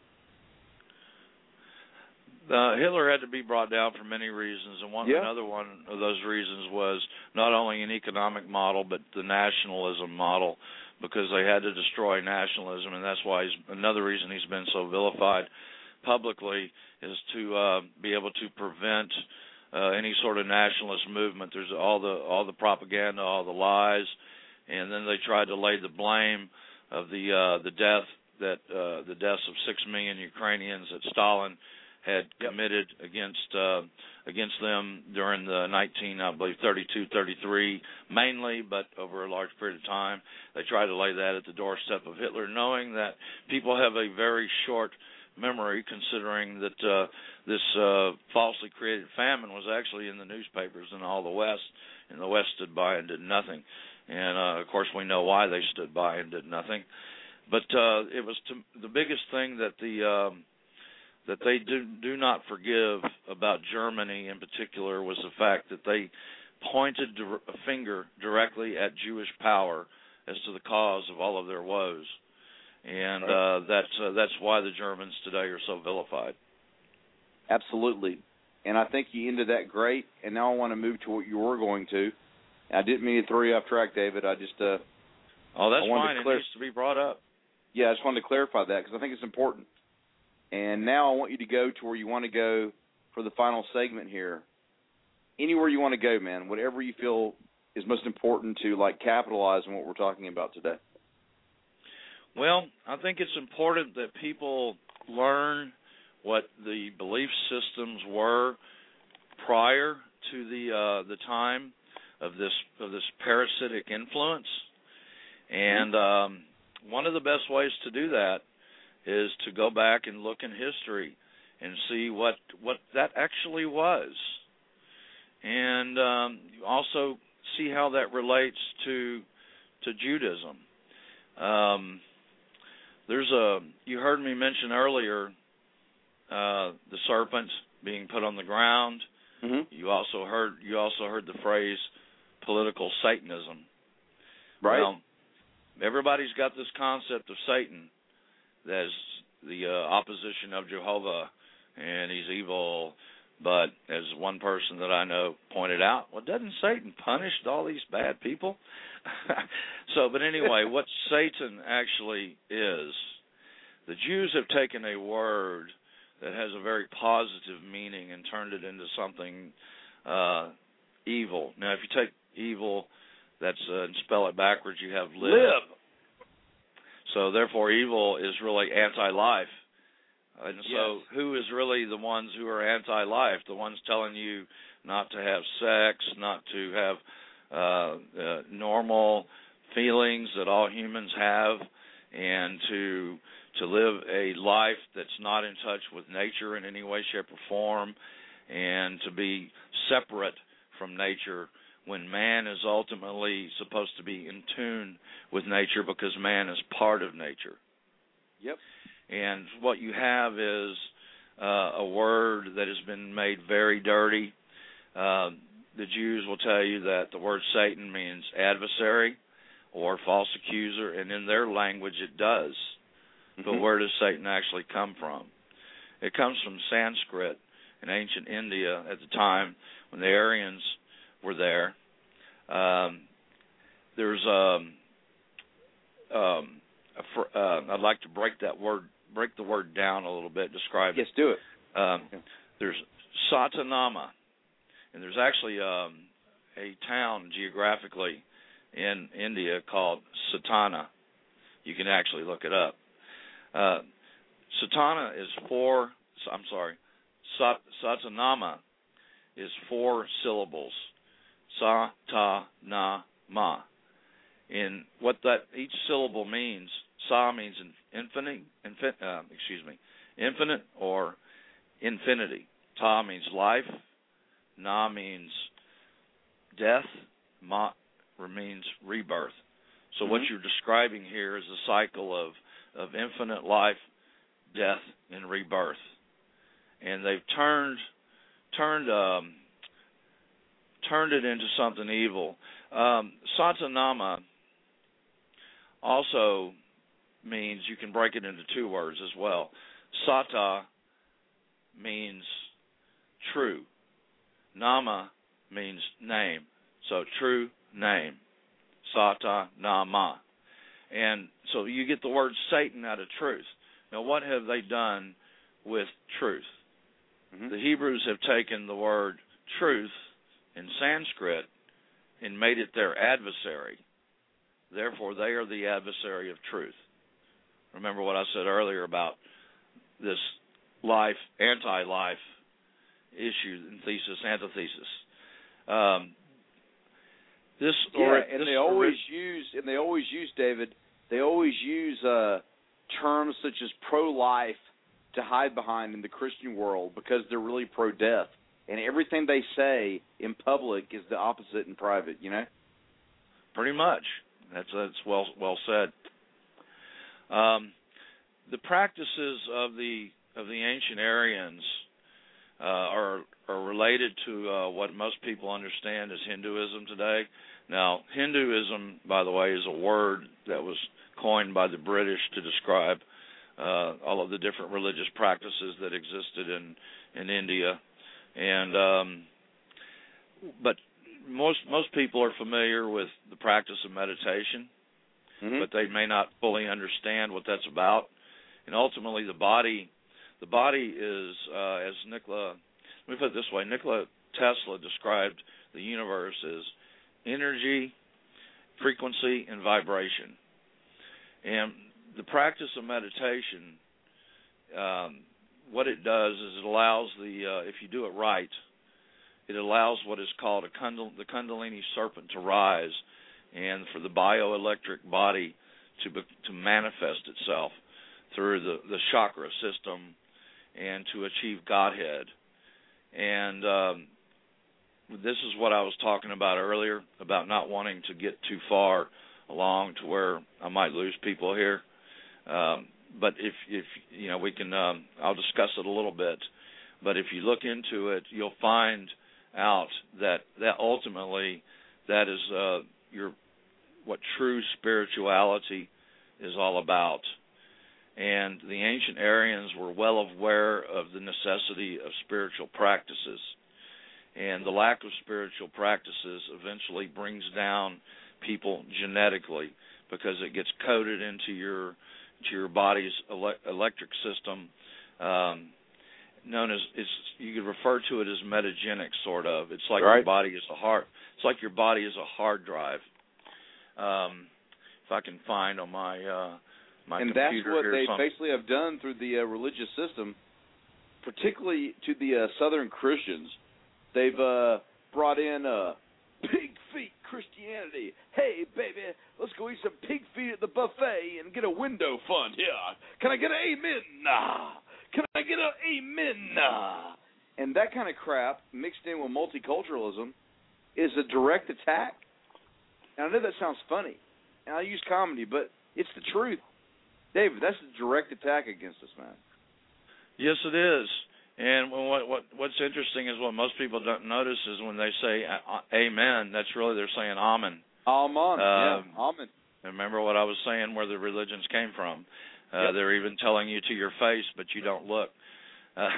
Uh, Hitler had to be brought down for many reasons, and one Yeah. another one of those reasons was not only an economic model, but the nationalism model, because they had to destroy nationalism, and that's why he's, another reason he's been so vilified publicly is to uh, be able to prevent uh, any sort of nationalist movement. There's all the all the propaganda, all the lies, and then they tried to lay the blame of the uh, the death that uh, the deaths of six million Ukrainians that Stalin had committed against uh, against them during the nineteen, I believe, thirty-two, thirty-three, mainly, but over a large period of time. They tried to lay that at the doorstep of Hitler, knowing that people have a very short memory, considering that uh, this uh, falsely created famine was actually in the newspapers in all the West, and the West stood by and did nothing. And, uh, of course, we know why they stood by and did nothing. But uh, it was to, the biggest thing that the um, that they do, do not forgive about Germany in particular was the fact that they pointed a finger directly at Jewish power as to the cause of all of their woes. And uh, that's uh, that's why the Germans today are so vilified. Absolutely. And I think you ended that great, and now I want to move to what you were going to. I didn't mean to throw you off track, David. I just... Uh, oh, that's fine. It needs to be brought up. Yeah, I just wanted to clarify that because I think it's important. And now I want you to go to where you want to go for the final segment here. Anywhere you want to go, man, whatever you feel is most important to, like, capitalize on what we're talking about today. Well, I think it's important that people learn what the belief systems were prior to the uh, the time of this of this parasitic influence. And um, one of the best ways to do that is to go back and look in history and see what what that actually was, and um, also see how that relates to to Judaism. Um, there's a you heard me mention earlier uh, the serpent being put on the ground. Mm-hmm. You also heard you also heard the phrase political Satanism. Right. Well, everybody's got this concept of Satan as the uh, opposition of Jehovah and he's evil. But as one person that I know pointed out, well, doesn't Satan punish all these bad people? So, but anyway, what Satan actually is, the Jews have taken a word that has a very positive meaning and turned it into something uh, evil. Now, if you take evil, that's uh, and spell it backwards, you have live. Live. So, therefore, evil is really anti-life. And Yes. so who is really the ones who are anti-life? The ones telling you not to have sex, not to have uh, uh, normal feelings that all humans have, and to to live a life that's not in touch with nature in any way, shape, or form, and to be separate from nature when man is ultimately supposed to be in tune with nature because man is part of nature. Yep. And what you have is uh, a word that has been made very dirty. Uh, the Jews will tell you that the word Satan means adversary or false accuser, and in their language it does. Mm-hmm. But where does Satan actually come from? It comes from Sanskrit in ancient India at the time when the Aryans were there. Um, there's um, um, a fr- uh, I'd like to break that word. break the word down a little bit, describe yes, it. Yes, do it. Um, there's Satanama, and there's actually um, a town geographically in India called Satana. You can actually look it up. Uh, Satana is four, I'm sorry, Sat, Satanama is four syllables. Sa-ta-na-ma. In what that each syllable means, Sa means infinite, infin, uh, excuse me, infinite or infinity. Ta means life. Na means death. Ma means rebirth. So mm-hmm. what you're describing here is a cycle of, of infinite life, death, and rebirth. And they've turned turned um, turned it into something evil. Um, Satanama also means, you can break it into two words as well. Sata means true. Nama means name. So true name. Sata nama. And so you get the word Satan out of truth. Now what have they done with truth? Mm-hmm. The Hebrews have taken the word truth in Sanskrit and made it their adversary. Therefore, they are the adversary of truth. Remember what I said earlier about this life, anti-life issue, and thesis, antithesis. Um, this, yeah, or, and this they always use, and they always use, David, they always use uh, terms such as pro-life to hide behind in the Christian world because they're really pro-death. And everything they say in public is the opposite in private, you know? Pretty much. That's that's well well said. Um, the practices of the of the ancient Aryans uh, are are related to uh, what most people understand as Hinduism today. Now, Hinduism, by the way, is a word that was coined by the British to describe uh, all of the different religious practices that existed in in India, and um, but. Most most people are familiar with the practice of meditation, mm-hmm. but they may not fully understand what that's about. And ultimately, the body, the body is, uh, as Nikola, let me put it this way: Nikola Tesla described the universe as energy, frequency, and vibration. And the practice of meditation, um, what it does is it allows the, uh, if you do it right, it allows what is called a kundal, the Kundalini serpent to rise, and for the bioelectric body to be, to manifest itself through the, the chakra system and to achieve Godhead. And um, this is what I was talking about earlier, about not wanting to get too far along to where I might lose people here. Um, but if, if you know, we can, um, I'll discuss it a little bit. But if you look into it, you'll find out that that ultimately that is uh, your what true spirituality is all about. And the ancient Aryans were well aware of the necessity of spiritual practices. And the lack of spiritual practices eventually brings down people genetically because it gets coded into your to your body's ele- electric system, um, known as, it's, you could refer to it as metagenic, sort of. It's like right. your body is a hard. It's like your body is a hard drive. Um, if I can find on my uh, my and computer that's what here they some, basically have done through the uh, religious system, particularly to the uh, Southern Christians. They've uh, brought in uh, pig feet Christianity. Hey, baby, let's go eat some pig feet at the buffet and get a window fund here. Can I get an amen? Nah. Can I get an amen? Nah. And that kind of crap mixed in with multiculturalism is a direct attack. And I know that sounds funny, and I use comedy, but it's the truth. David, that's a direct attack against us, man. Yes, it is. And what, what what's interesting is what most people don't notice is when they say amen, that's really they're saying amen. Amen, um, yeah, amen. Remember what I was saying, where the religions came from. Uh, yep. They're even telling you to your face, but you don't look. Uh,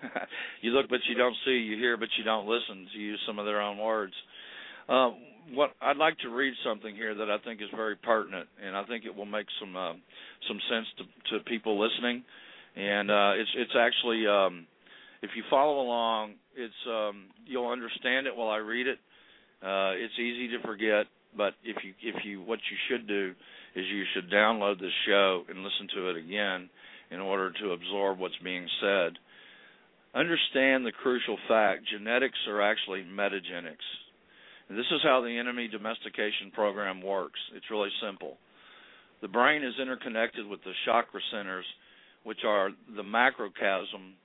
you look, but you don't see. You hear, but you don't listen, to use some of their own words. Uh, what I'd like to read something here that I think is very pertinent, and I think it will make some uh, some sense to, to people listening. And uh, it's it's actually, um, if you follow along, it's um, you'll understand it while I read it. Uh, it's easy to forget, but if you if you what you should do is you should download this show and listen to it again in order to absorb what's being said. Understand the crucial fact: genetics are actually metagenics. And this is how the enemy domestication program works. It's really simple. The brain is interconnected with the chakra centers, which are the macrocosm,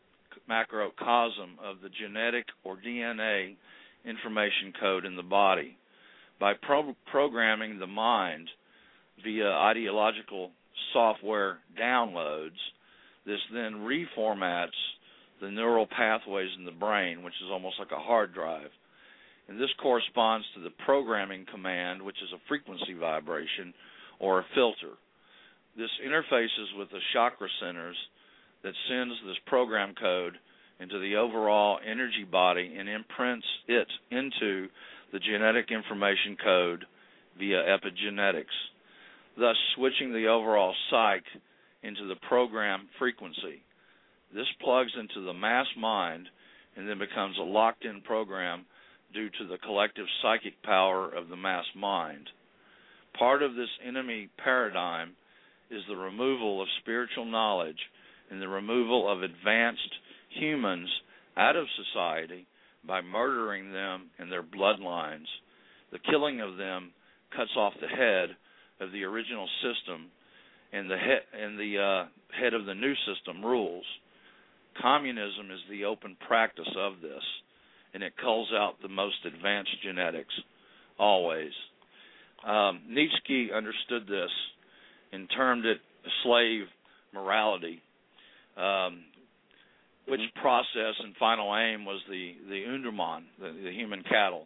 macrocosm of the genetic or D N A information code in the body. By pro- programming the mind via ideological software downloads, this then reformats the neural pathways in the brain, which is almost like a hard drive. And this corresponds to the programming command, which is a frequency vibration or a filter. This interfaces with the chakra centers that sends this program code into the overall energy body and imprints it into the genetic information code via epigenetics, thus switching the overall psyche into the program frequency. This plugs into the mass mind and then becomes a locked-in program due to the collective psychic power of the mass mind. Part of this enemy paradigm is the removal of spiritual knowledge and the removal of advanced humans out of society by murdering them and their bloodlines. The killing of them cuts off the head of the original system, and the head, and the uh, head of the new system rules. Communism is the open practice of this, and it culls out the most advanced genetics, always. Um, Nietzsche understood this and termed it slave morality, um, which process and final aim was the, the Underman, the, the human cattle,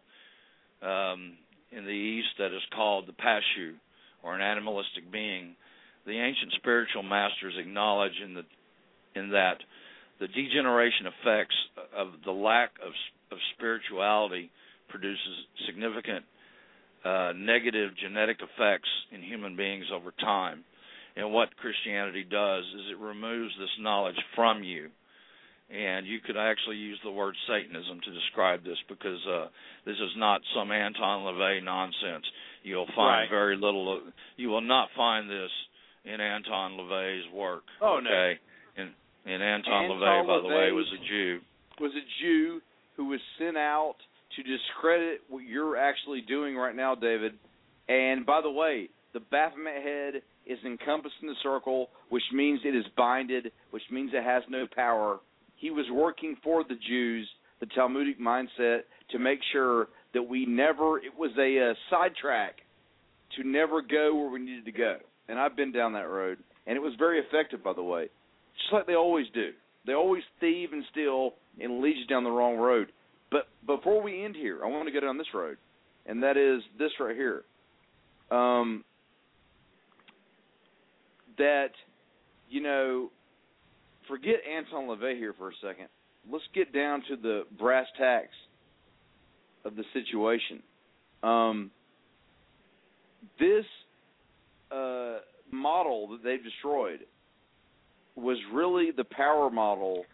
um, in the East that is called the Pashu, or an animalistic being. The ancient spiritual masters acknowledge in, the, in that the degeneration effects of the lack of of spirituality produces significant uh, negative genetic effects in human beings over time. And what Christianity does is it removes this knowledge from you. And you could actually use the word Satanism to describe this, because uh, this is not some Anton LaVey nonsense. You'll find right. very little. You will not find this in Anton LaVey's work. Oh, okay? no. And, and Anton, Anton LaVey, by LaVey the way, was a Jew. Was a Jew who was sent out to discredit what you're actually doing right now, David. And by the way, the Baphomet head is encompassed in the circle, which means it is binded, which means it has no power. He was working for the Jews, the Talmudic mindset, to make sure that we never, it was a uh, sidetrack to never go where we needed to go. And I've been down that road, and it was very effective, by the way, just like they always do. They always thieve and steal and lead you down the wrong road. But before we end here, I want to go down this road, and that is this right here. Um, that you know, forget Anton LaVey here for a second. Let's get down to the brass tacks of the situation. Um, this uh, model that they've destroyed was really the power model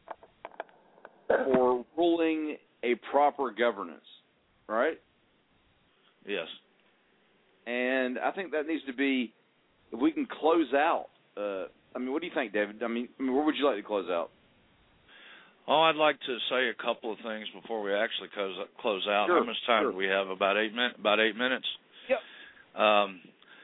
for ruling a proper governance, right? Yes. And I think that needs to be, if we can close out. Uh, I mean, what do you think, David? I mean, I mean, where would you like to close out? Oh, I'd like to say a couple of things before we actually close close out. Sure, How much time sure. do we have? About eight min- About eight minutes. Yep. Um,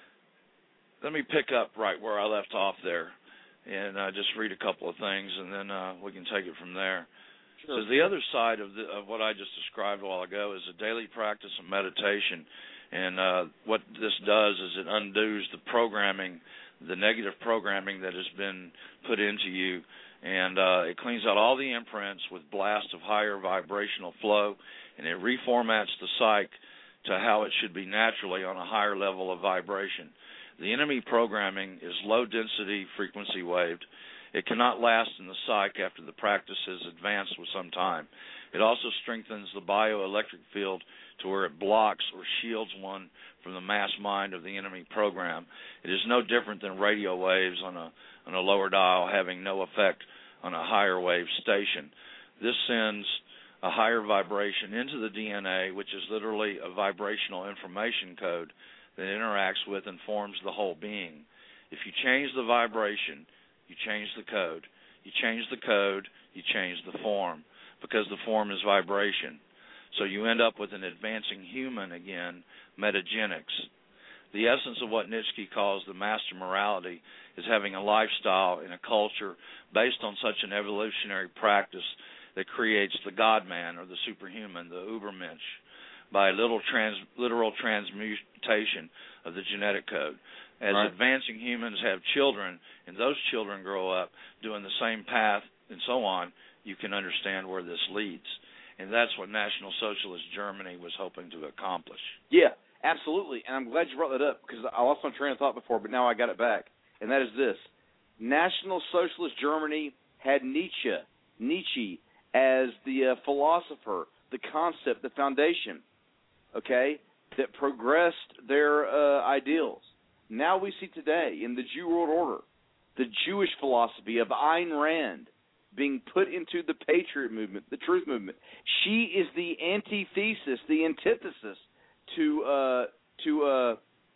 let me pick up right where I left off there, and uh, just read a couple of things, and then uh, we can take it from there. Sure. So the other side of, the, of what I just described a while ago is a daily practice of meditation, and uh, what this does is it undoes the programming, the negative programming that has been put into you, and uh, it cleans out all the imprints with blasts of higher vibrational flow, and it reformats the psyche to how it should be naturally on a higher level of vibration. The enemy programming is low-density frequency waved. It cannot last in the psyche after the practice has advanced with some time. It also strengthens the bioelectric field to where it blocks or shields one from the mass mind of the enemy program. It is no different than radio waves on a on a lower dial having no effect on a higher wave station. This sends a higher vibration into the D N A, which is literally a vibrational information code that interacts with and forms the whole being. If you change the vibration, you change the code. You change the code, you change the form, because the form is vibration. So you end up with an advancing human again, metagenics. The essence of what Nietzsche calls the master morality is having a lifestyle in a culture based on such an evolutionary practice that creates the God-man or the superhuman, the Ubermensch, by little trans, literal transmutation of the genetic code. As right. advancing humans have children, and those children grow up doing the same path and so on, you can understand where this leads. And that's what National Socialist Germany was hoping to accomplish. Yeah, absolutely. And I'm glad you brought that up because I lost my train of thought before, but now I got it back. And that is this. National Socialist Germany had Nietzsche, Nietzsche as the uh, philosopher, the concept, the foundation, okay, that progressed their uh, ideals. Now we see today in the Jew World Order, the Jewish philosophy of Ayn Rand being put into the Patriot movement, the Truth movement. She is the antithesis, the antithesis to uh, to uh,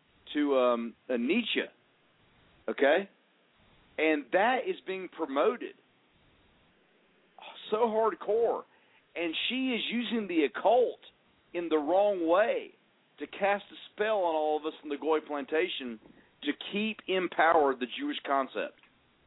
to um, uh, Nietzsche, okay? And that is being promoted so hardcore, and she is using the occult in the wrong way to cast a spell on all of us in the Goy plantation to keep in power the Jewish concept.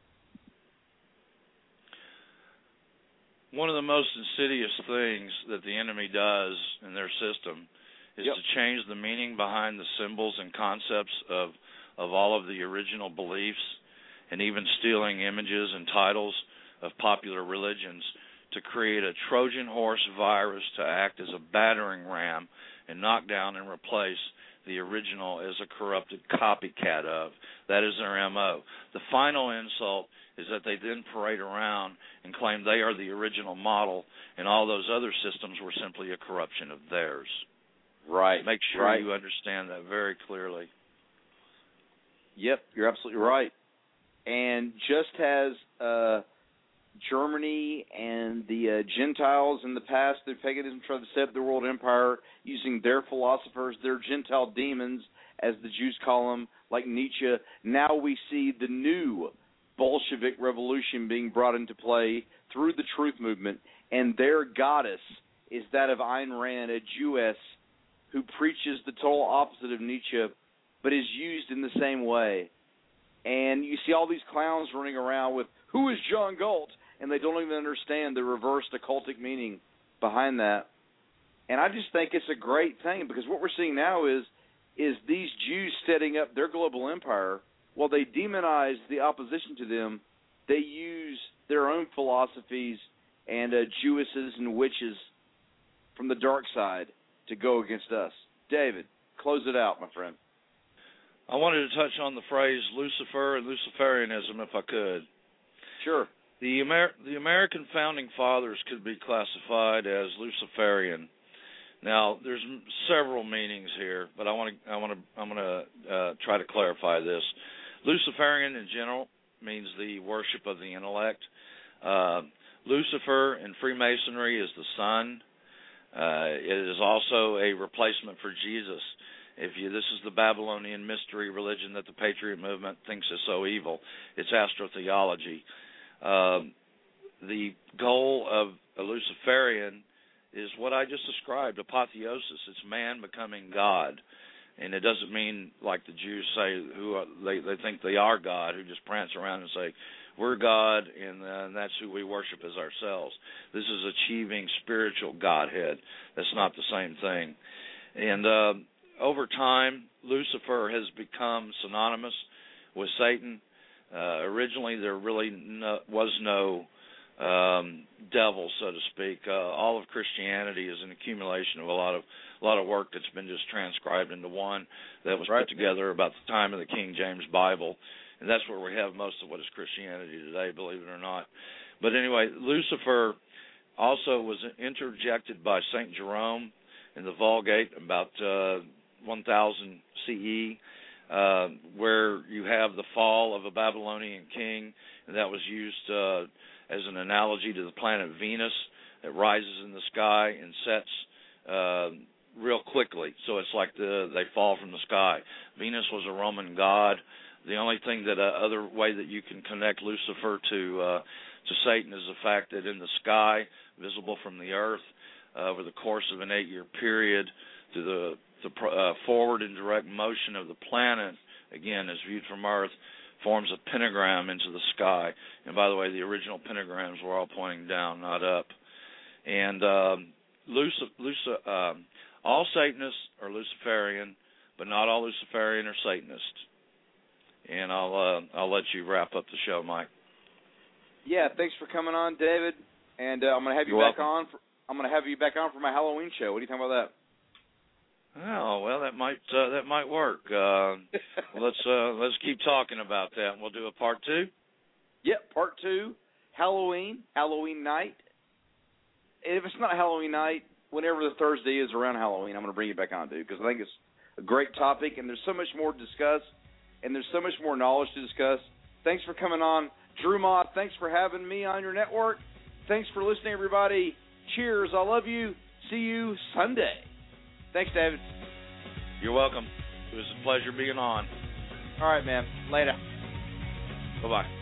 One of the most insidious things that the enemy does in their system is yep. to change the meaning behind the symbols and concepts of, of all of the original beliefs, and even stealing images and titles of popular religions to create a Trojan horse virus to act as a battering ram and knock down and replace the original as a corrupted copycat of. That is their M O. The final insult is that they then parade around and claim they are the original model and all those other systems were simply a corruption of theirs. Right. Make sure right. you understand that very clearly. Yep, you're absolutely right. And just as uh, Germany and the uh, Gentiles in the past, through paganism, tried to set up the world empire using their philosophers, their Gentile demons, as the Jews call them, like Nietzsche. Now we see the new Bolshevik revolution being brought into play through the Truth movement, and their goddess is that of Ayn Rand, a Jewess who preaches the total opposite of Nietzsche, but is used in the same way. And you see all these clowns running around with, who is John Galt? And they don't even understand the reversed occultic meaning behind that. And I just think it's a great thing, because what we're seeing now is is these Jews setting up their global empire. While they demonize the opposition to them, they use their own philosophies and uh, Jewesses and witches from the dark side to go against us. David, close it out, my friend. I wanted to touch on the phrase Lucifer and Luciferianism, if I could. Sure. The Amer- the American founding fathers could be classified as Luciferian. Now, there's m- several meanings here, but I want to I want to I'm going to uh, try to clarify this. Luciferian in general means the worship of the intellect. Uh, Lucifer in Freemasonry is the sun. Uh, it is also a replacement for Jesus. If you, this is the Babylonian mystery religion that the Patriot movement thinks is so evil. It's astrotheology. Um, the goal of a Luciferian is what I just described, apotheosis. It's man becoming God. And it doesn't mean like the Jews say, who are, they, they think they are God, who just prance around and say, we're God, and, uh, and that's who we worship as ourselves. This is achieving spiritual Godhead. That's not the same thing. And uh, over time, Lucifer has become synonymous with Satan. Uh, originally, there really no, was no um, devil, so to speak. Uh, all of Christianity is an accumulation of a lot of a lot of work that's been just transcribed into one that was right. put together about the time of the King James Bible, and that's where we have most of what is Christianity today, believe it or not. But anyway, Lucifer also was interjected by Saint Jerome in the Vulgate about uh, one thousand C E, uh, where you have the fall of a Babylonian king, and that was used uh, as an analogy to the planet Venus. It rises in the sky and sets uh, real quickly, so it's like the, they fall from the sky. Venus was a Roman god. The only thing that uh, other way that you can connect Lucifer to uh, to Satan is the fact that in the sky, visible from the earth, uh, over the course of an eight-year period, through the, the uh, forward and direct motion of the planet, again, as viewed from Earth, forms a pentagram into the sky. And by the way, the original pentagrams were all pointing down, not up. And um, Lucifer, Lucifer, um, all Satanists are Luciferian, but not all Luciferian are Satanists. And I'll uh, I'll let you wrap up the show, Mike. Yeah, thanks for coming on, David. And uh, I'm going to have you You're back welcome. on. For, I'm going to have you back on for my Halloween show. What do you think about that? Oh well, that might uh, that might work. Uh, let's uh, let's keep talking about that. We'll do a part two. Yep, part two, Halloween, Halloween night. If it's not Halloween night, whenever the Thursday is around Halloween, I'm going to bring you back on, dude, because I think it's a great topic, and there's so much more to discuss, and there's so much more knowledge to discuss. Thanks for coming on. Drew Moss, thanks for having me on your network. Thanks for listening, everybody. Cheers. I love you. See you Sunday. Thanks, David. You're welcome. It was a pleasure being on. All right, man. Later. Bye-bye.